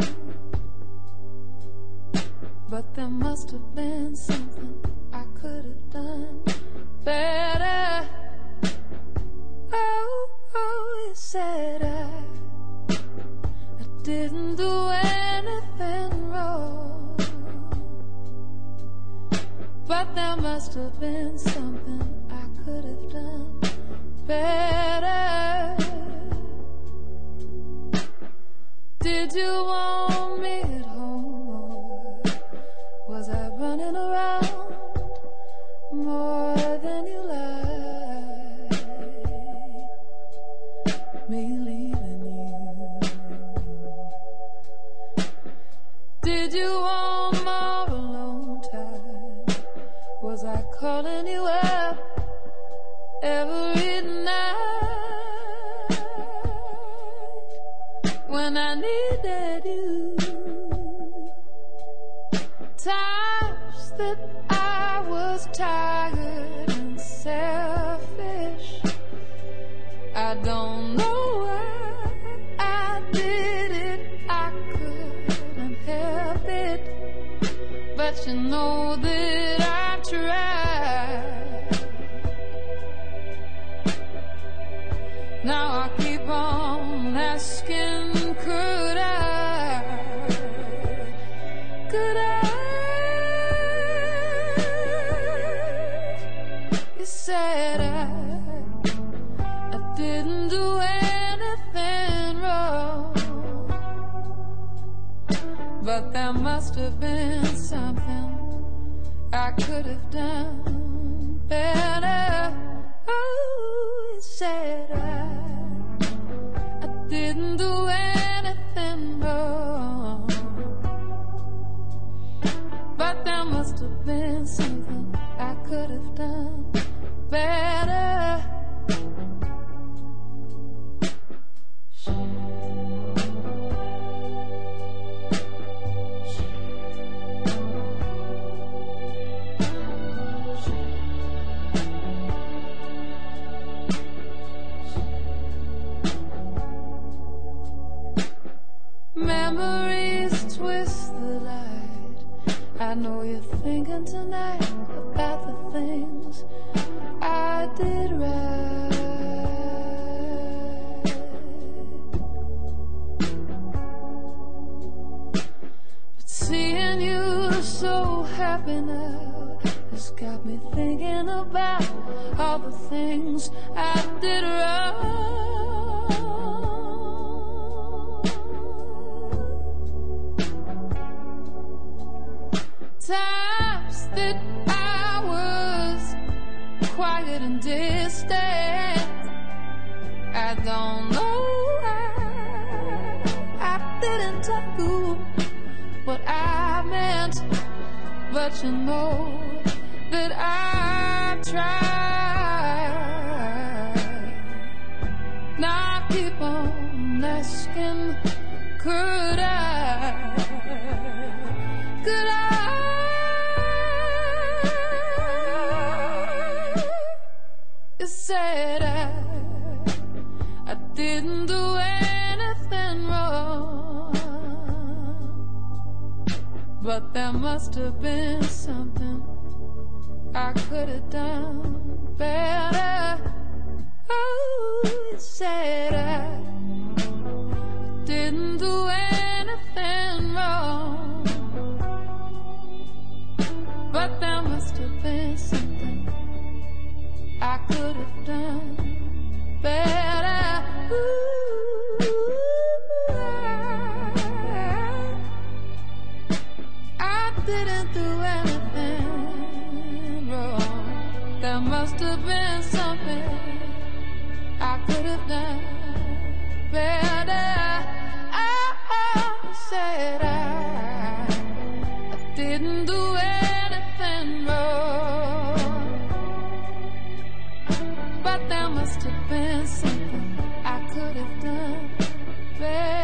but there must have been something I could have done better. Oh, oh, you said I, I didn't do anything wrong, but there must have been something I could have done better. Did you want me at home, or was I running around more than you like? Me leaving you. Did you want more alone time? Was I calling you up every night when I needed you? Times that I was tired and selfish, I don't know why I did it. I couldn't help it, but you know that I tried. Now I keep on asking, could I, could I? You said I, I didn't do anything wrong, but there must have been something I could have done better. Oh, you said I, I didn't do anything wrong, but there must have been something I could have done better. Memories twist the light. I know you're thinking tonight about the things I did right. But seeing you so happy now has got me thinking about all the things I did wrong. Times that I was quiet and distant, I don't know why I didn't tell you what I meant but you know that I've tried. Now I keep on asking, could I, could I? You said I, I didn't do anything wrong, but there must have been something I could have done better. Oh, you said I didn't do anything wrong, but there must have been something I could have done better. Ooh, I, I didn't do anything wrong. There must have been something I could have done better. I, I said I, I didn't do anything wrong, but there must have been something I could have done better.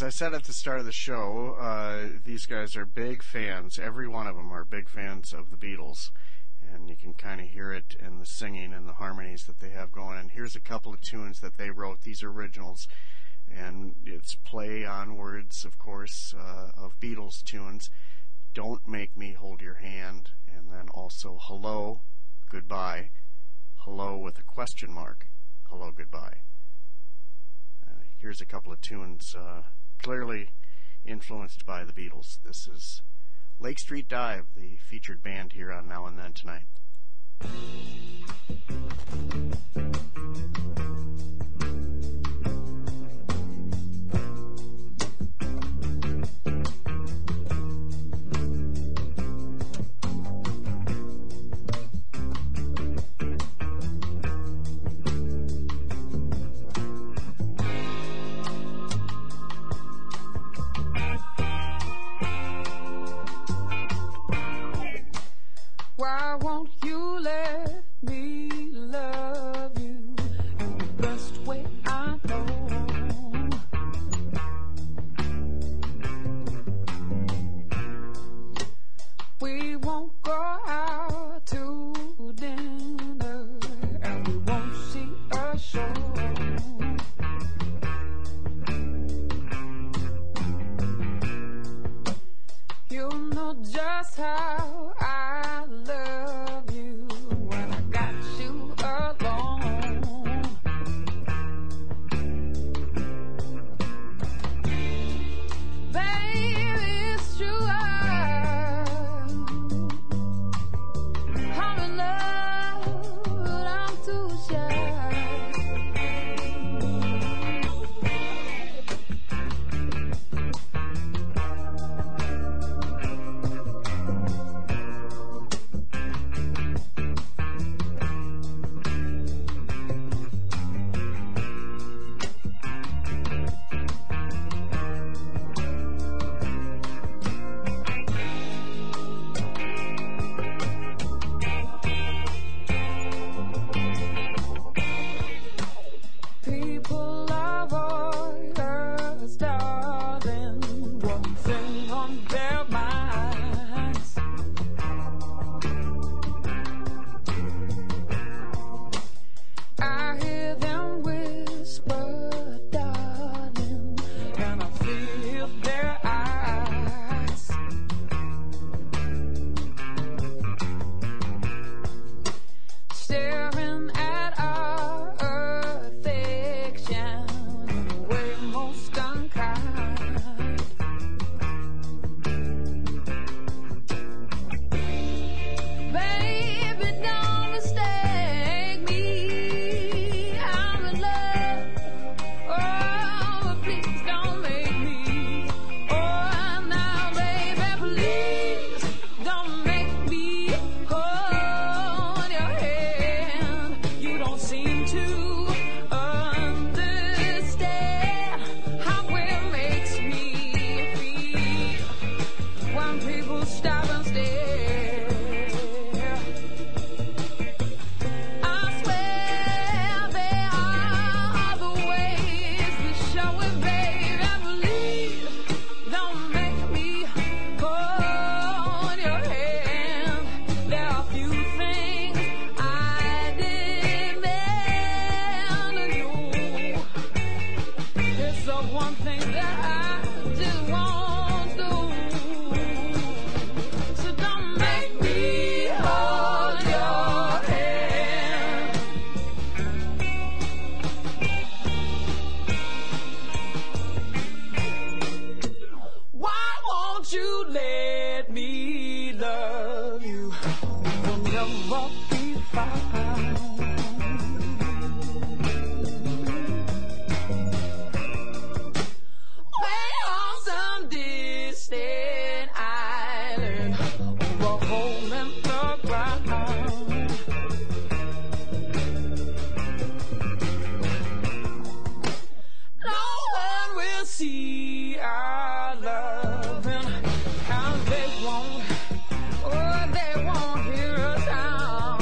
as I said at the start of the show, uh, these guys are big fans. Every one of them are big fans of the Beatles. And you can kind of hear it in the singing and the harmonies that they have going. And here's a couple of tunes that they wrote, these originals. And it's play on words, of course, uh, of Beatles tunes. Don't Make Me Hold Your Hand. And then also Hello, Goodbye. Hello with a question mark. Hello, Goodbye. Uh, here's a couple of tunes uh, clearly influenced by the Beatles. This is Lake Street Dive, the featured band here on Now and Then tonight. Why won't you let me love you in the best way I know? We won't go out to dinner and we won't see a show. You know just how I love you when I got you alone. Baby, it's true, I'm in love, but I'm too shy. People of all earth, darling, one thing on their minds. I hear them whisper, darling, and I feel their eyes. Staring at our affection in a way most unkind. Baby, don't mistake me. I'm in love. Oh, please don't make me. Oh, now, baby, please don't make me hold your hand. You don't seem to understand how it makes me feel when people stop and stare. I swear there are other ways to show it, baby. Please don't make me hold your hand. There are few things I demand of you. There's the one thing that I just won't do. So don't make me hold your hand. Why won't you let me love you? We'll never be found. Way on some distant island, or a hole in the ground. No one will see our loving, and they won't, oh, they won't hear us out.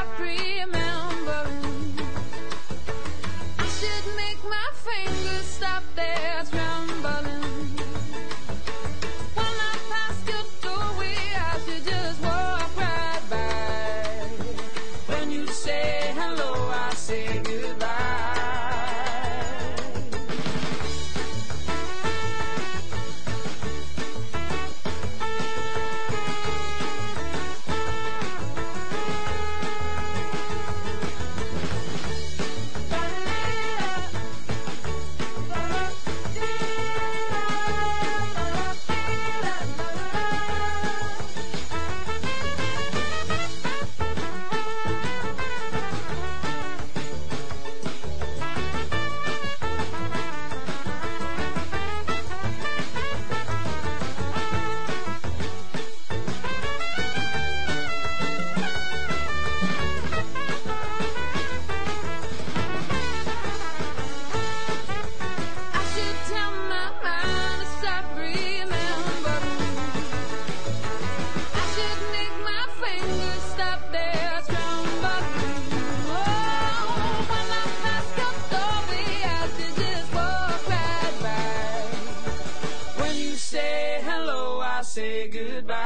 stop remembering. I should make my fingers stop their trembling. When I pass your doorway, I should just walk right by. When you say hello, I say goodbye. Say goodbye.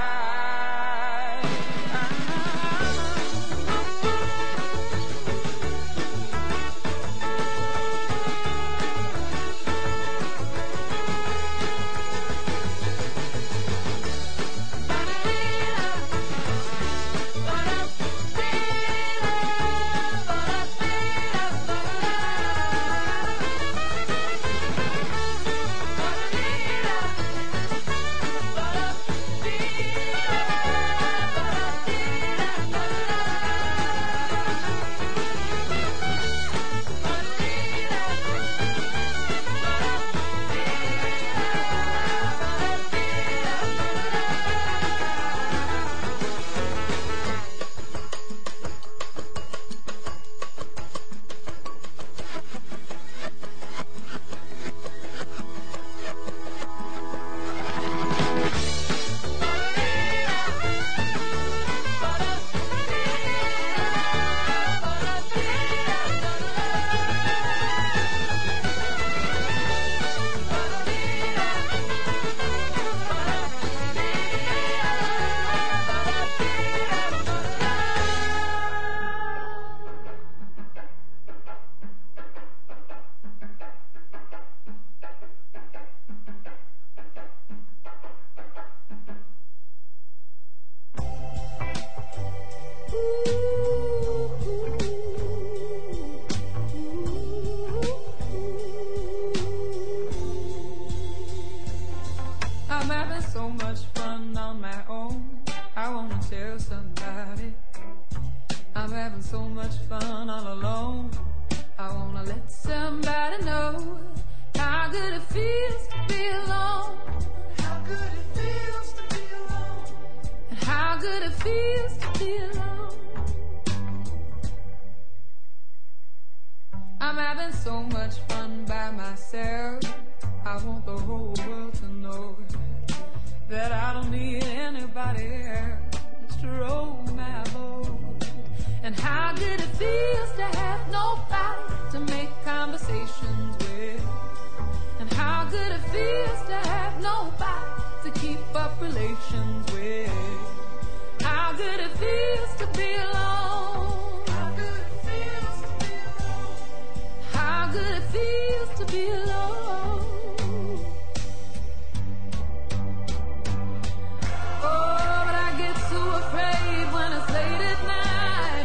I'm having so much fun on my own. I wanna tell somebody. I'm having so much fun all alone. I wanna let somebody know how good it feels to be alone. How good it feels to be alone. And how good it feels to be alone. I'm having so much fun by myself. I want the whole world to know that I don't need anybody else to roll my boat. And how good it feels to have nobody to make conversations with. And how good it feels to have nobody to keep up relations with. How good it feels to be alone. How good it feels to be alone. How good it feels to be alone. Oh, but I get so afraid when it's late at night.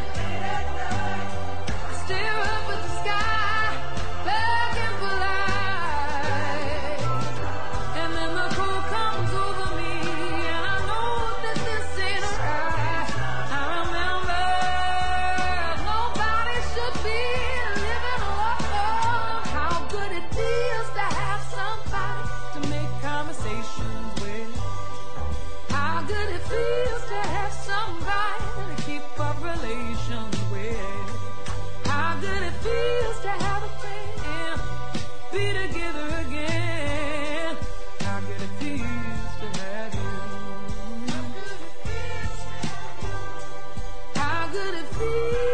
I stare up at the sky, begging for light. And then the cold comes over me, and I know that this ain't right. I remember nobody should be living alone. How good it feels to have somebody to make conversations with. How good it feels to have somebody to keep up relations with. How good it feels to have a friend, be together again. How good it feels to have you. How good it feels.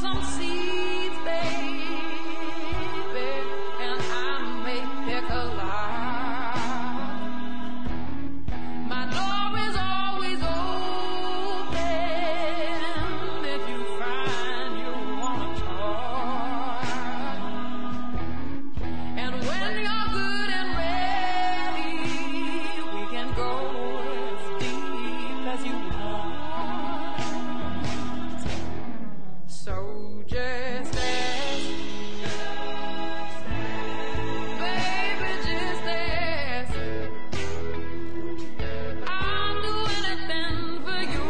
some seeds, baby, and I may pick a lock. My door is always open if you find you wanna talk. And when you're good and ready, we can go as deep as you want. So just ask, baby, just ask. I'll do anything for you.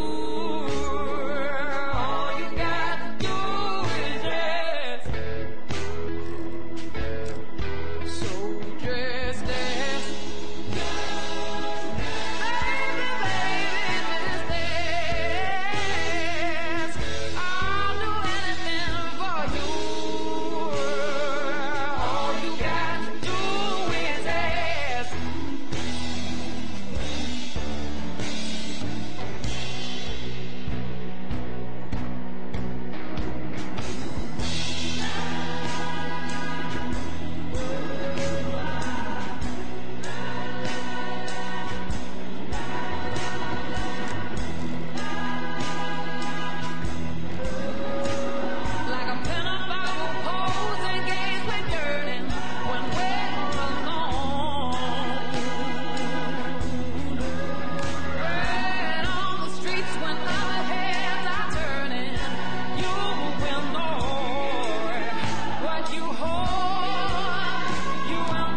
All you got to do is ask. So just ask. Baby, baby, just ask. I'll do anything for you. All you got to do is ask. Like a pinup bottle posing games with yearning when we're alone. Red on the streets when other heads are turning. You will know what you hold. You will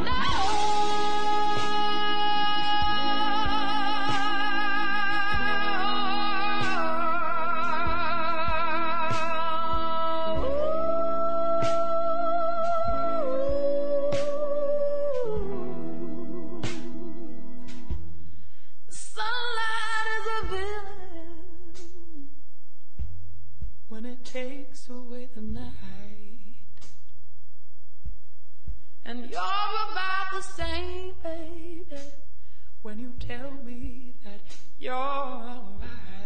know. Sunlight is a villain when it takes away the night. And you're about the same, baby, when you tell me that you're alright.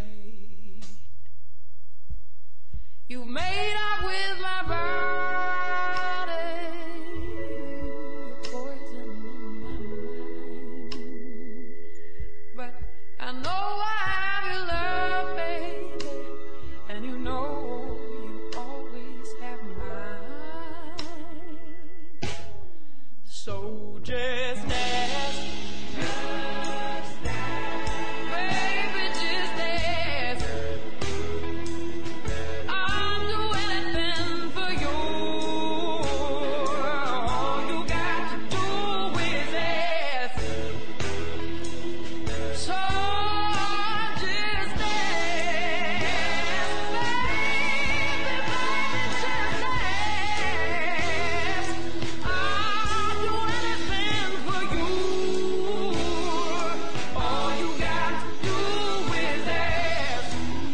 You made up with my body, you're poison on my mind. But I know I have your love, baby, and you know you always have mine. So just ask, baby, just ask. I'll do anything for you. All you got to do is ask. So just ask, baby, baby, just ask. I'll do anything for you. All you got to do is ask.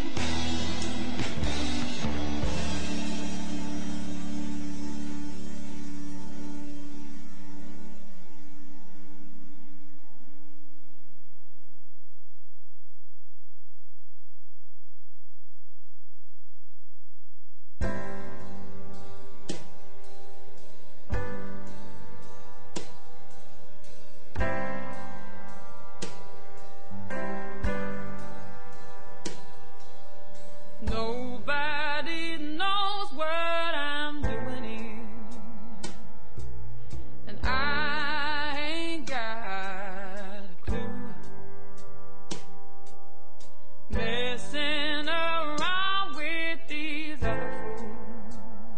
Nobody knows what I'm doing, and I ain't got a clue. Messing around with these other fools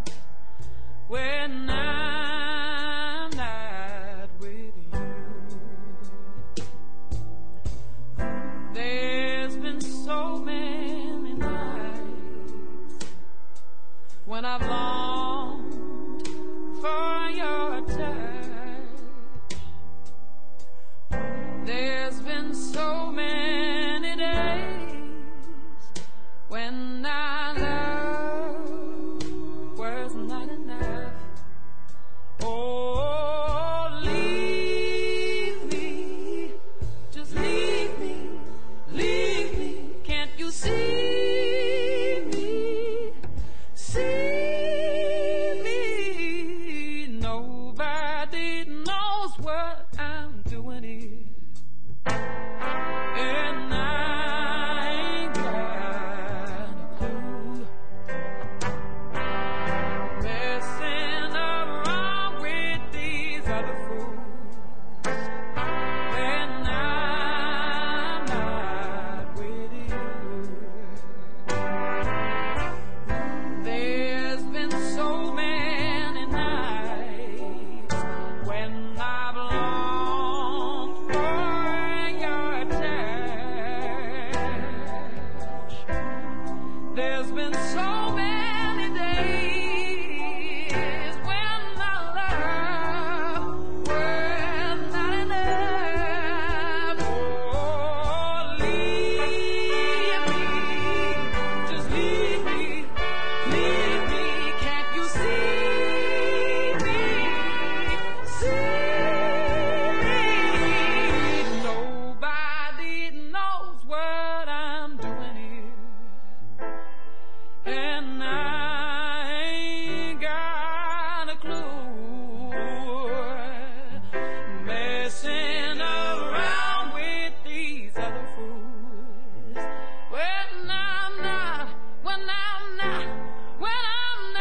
when I'm not with you. There's been so many nights when I've longed for your touch. There's been so many days when our love was not enough. Oh, leave me, just leave me, leave me. Can't you see me? See There's been so many days when our love was not enough. Oh, leave me, just leave me, leave me. Can't you see me, see me? Nobody knows what I'm doing here. And I ain't got a clue. Messing around with these other fools. When I'm not, when I'm not, when I'm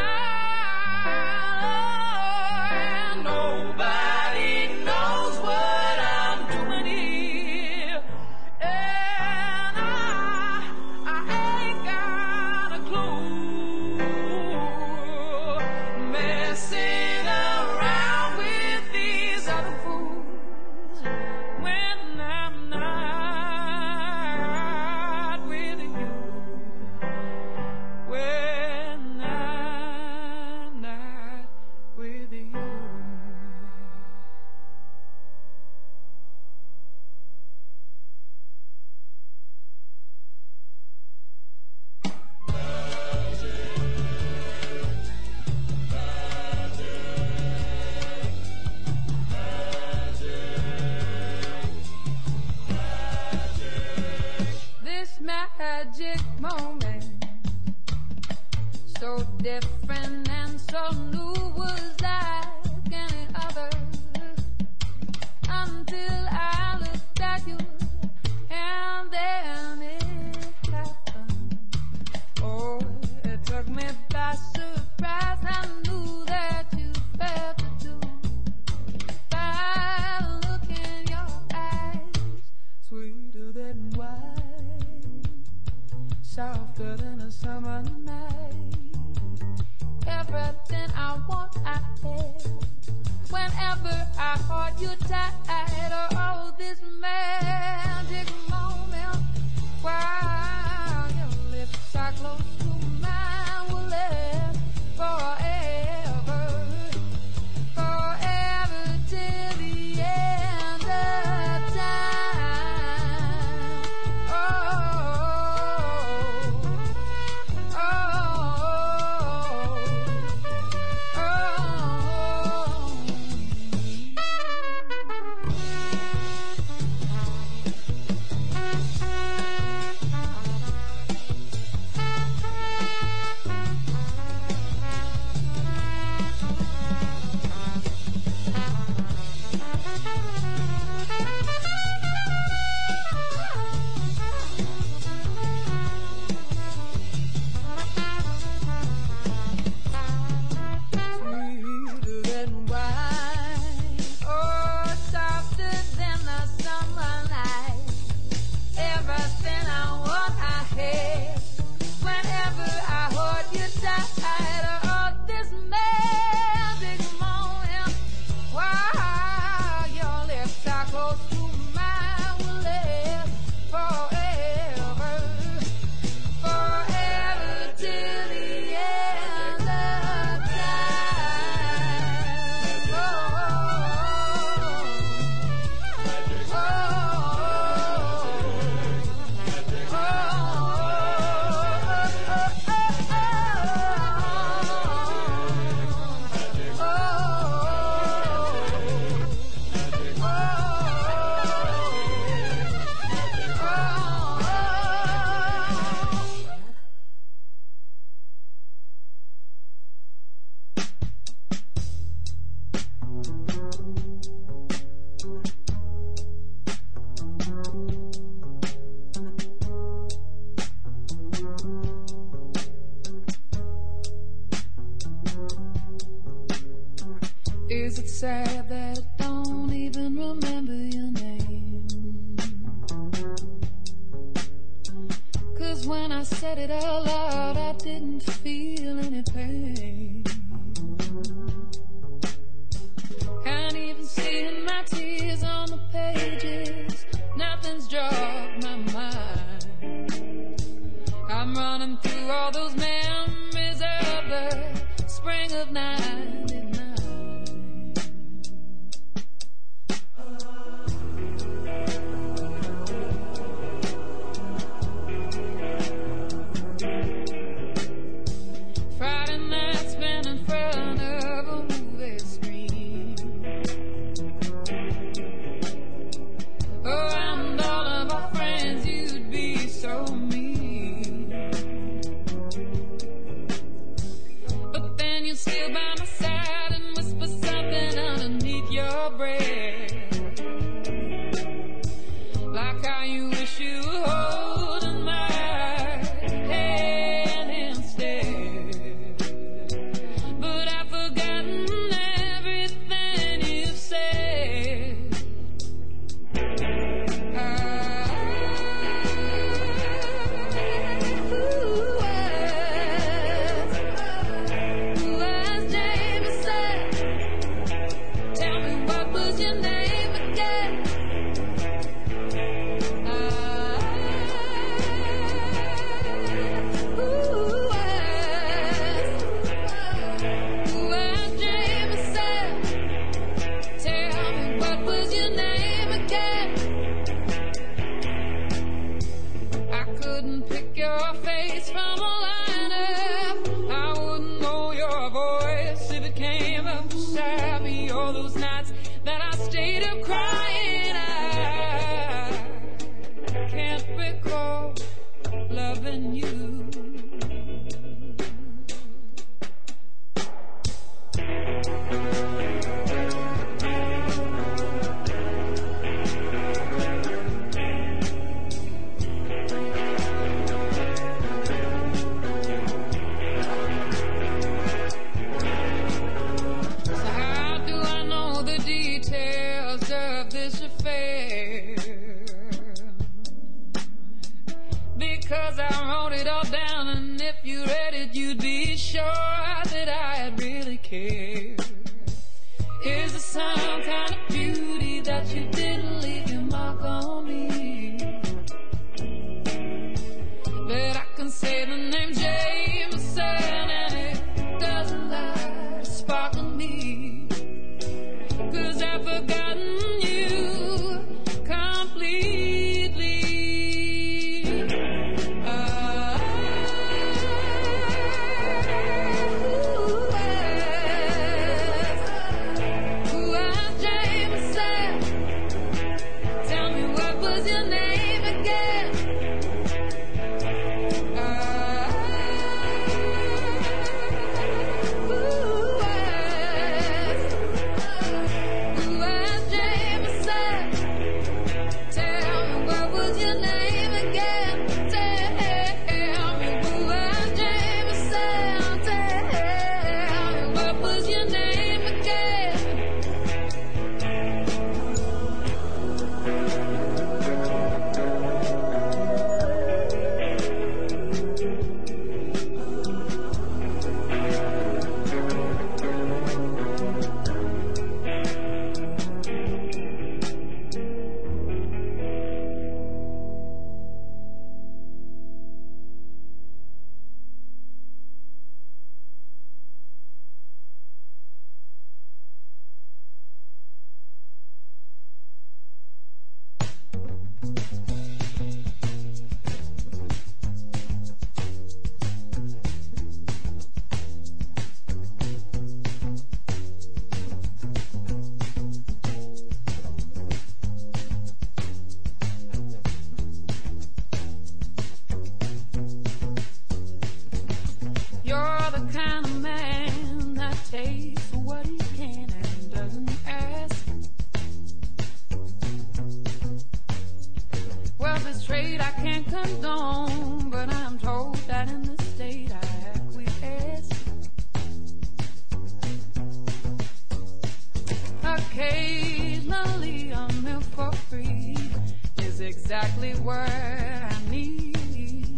not. Nobody knows what I'm doing here. And I, I ain't got a clue. Messing around with these other fools when I'm not with you. When I'm not with you. This magic moment, so different and so new, was like any other. Until I looked at you, and then it happened. Oh, it took me by surprise. I knew that you felt it too. By the look in your eyes, sweeter than wine, softer than a summer night. Everything I want, I have. Whenever I hold you tight, oh, this magic moment, while your lips are close to mine, will last forever, forever till the end of time. Oh, oh, oh, sweeter than wine, oh, softer than the summer night. Everything I want, I have. Whenever I hold you tight, oh, this magic moment, while your lips are close to mine, will last forever, forever till the end of time. Oh, oh, Is it sad that I don't even remember your name? 'Cause when I said it out loud, I didn't feel any pain. Can't even see my tears on the pages. Nothing's jogged my mind. I'm I'm running through all those memories of the spring of ninety-nine. Friday night spent in front of a movie screen. Around all of our friends you'd be so mean, but then you'd steal by my side and whisper something underneath your breath, like how you wish you were holding my hand instead. But I've forgotten everything you've said. Because I wrote it all down, and if you read it, you'd be sure that I really cared. Is there some kind of beauty that you didn't leave your mark on me? That I can say the name Jameson and it doesn't lie to spark in me. 'Cause I've forgotten you completely. Exactly what I need.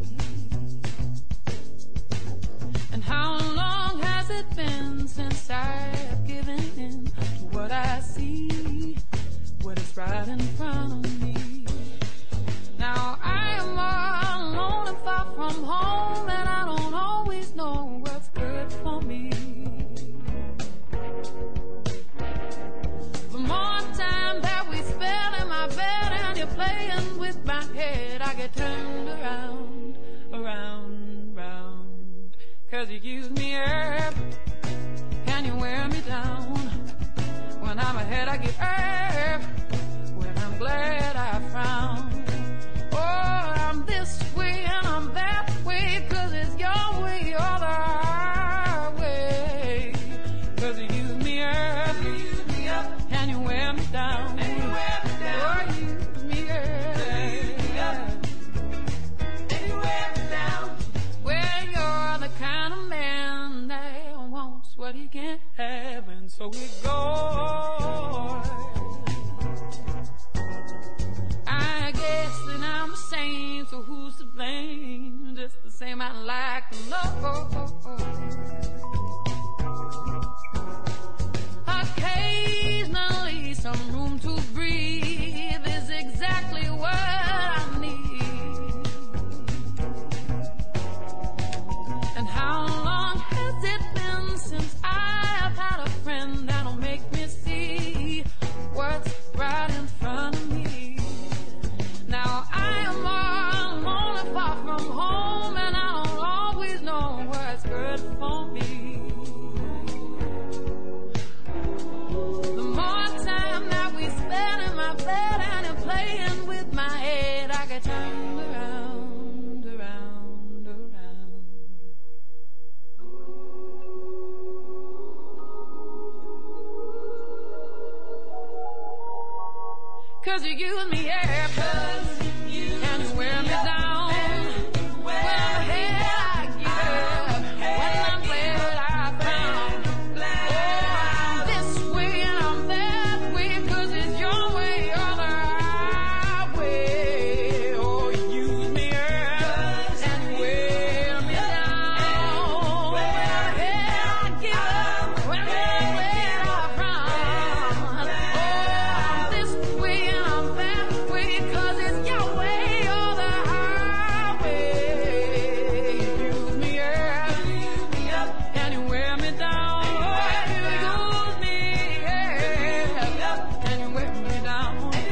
And how long has it been since I've given in to what I see, what is right in front of me? Now I am all alone and far from home and I don't always know what's good for me. The more time that we spend in my bed and you're playing with my head, I get turned around, around, round. Cause you use me up and you wear me down. When I'm ahead I get up, when I'm glad I frown. Oh, I'm this way and I'm that way, cause it's your way or the highway. Cause you use me up, you use me up and you wear me down. And you wear me down. Oh, you use me up, you use me up and you wear me down. Well, you're the kind of man that wants what he can't have, and so it goes. I guess that I'm the same, so who's to blame? Just the same, I like to know. Occasionally, some room to breathe is exactly what I need. And how long has it been since I've had a friend that'll make me see what's right in front of me? Now I am all alone and far from home, and I don't always know what's good for me. The more time that we spend in my bed and in playing with my head, I get turned around, around, around. Cause you use me up, cause you and you wear me down. When I'm ahead I give up, when I'm glad I found. Oh, I'm this way and I'm that way, cause it's your way or the highway. Oh, you use me up and you wear me down. When I'm ahead I give up, when I'm glad I found. Oh, I'm this way and I'm that way, cause it's your way or the highway. You use me up and you wear me down. Oh, you use me up and you wear me down.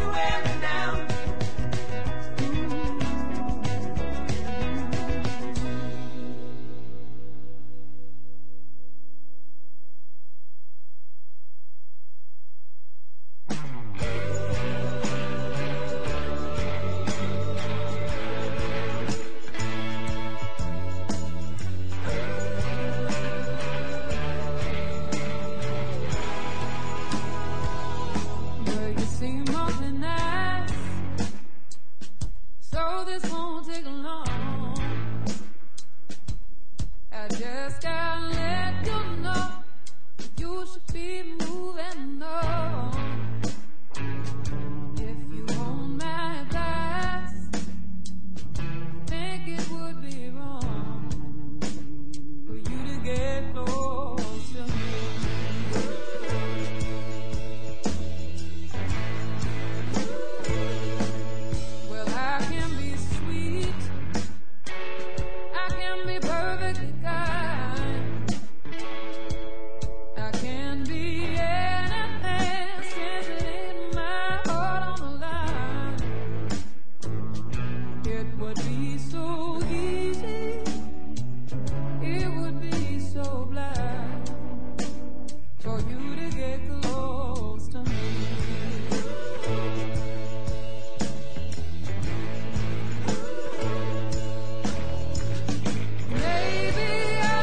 Well, you seem awfully nice, so this won't take long. I just gotta let you know you should be moving on. If you want my advice, think it would be wrong for you to get close to me. Well, I can be sweet, I can be perfectly kind, I can be anything since it ain't my heart on the line. It would be so easy, it would be so blind for you to get close to me. Maybe I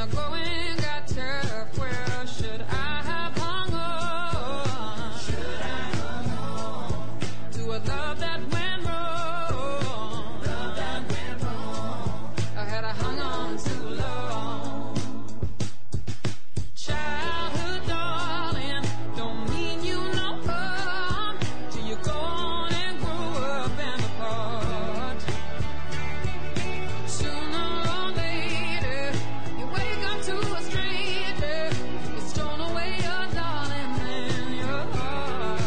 the going got tough, where should I have hung on? Should I hung on to a love that went wrong? Love that went wrong. I had I hung on too long. Childhood darling, don't mean you no harm till you go on and grow up and apart. Sooner or later, you wake up to a stranger, it's torn away your darling and your heart.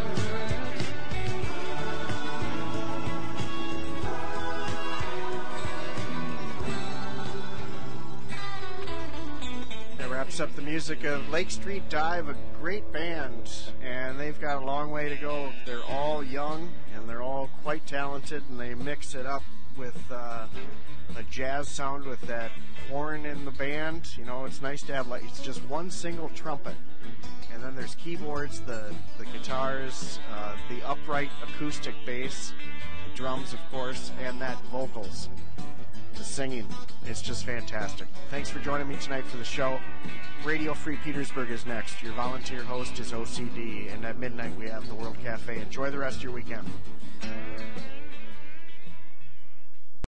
That wraps up the music of Lake Street Dive, a great band, and they've got a long way to go. They're all young, and they're all quite talented, and they mix it up with uh, a jazz sound with that horn in the band. You know, it's nice to have, like, it's just one single trumpet, and then there's keyboards, the, the guitars, uh, the upright acoustic bass, the drums, of course, and that vocals. The singing, it's just fantastic. Thanks for joining me tonight for the show. Radio Free Petersburg is next. Your volunteer host is O C D, and at midnight we have the World Cafe. Enjoy the rest of your weekend.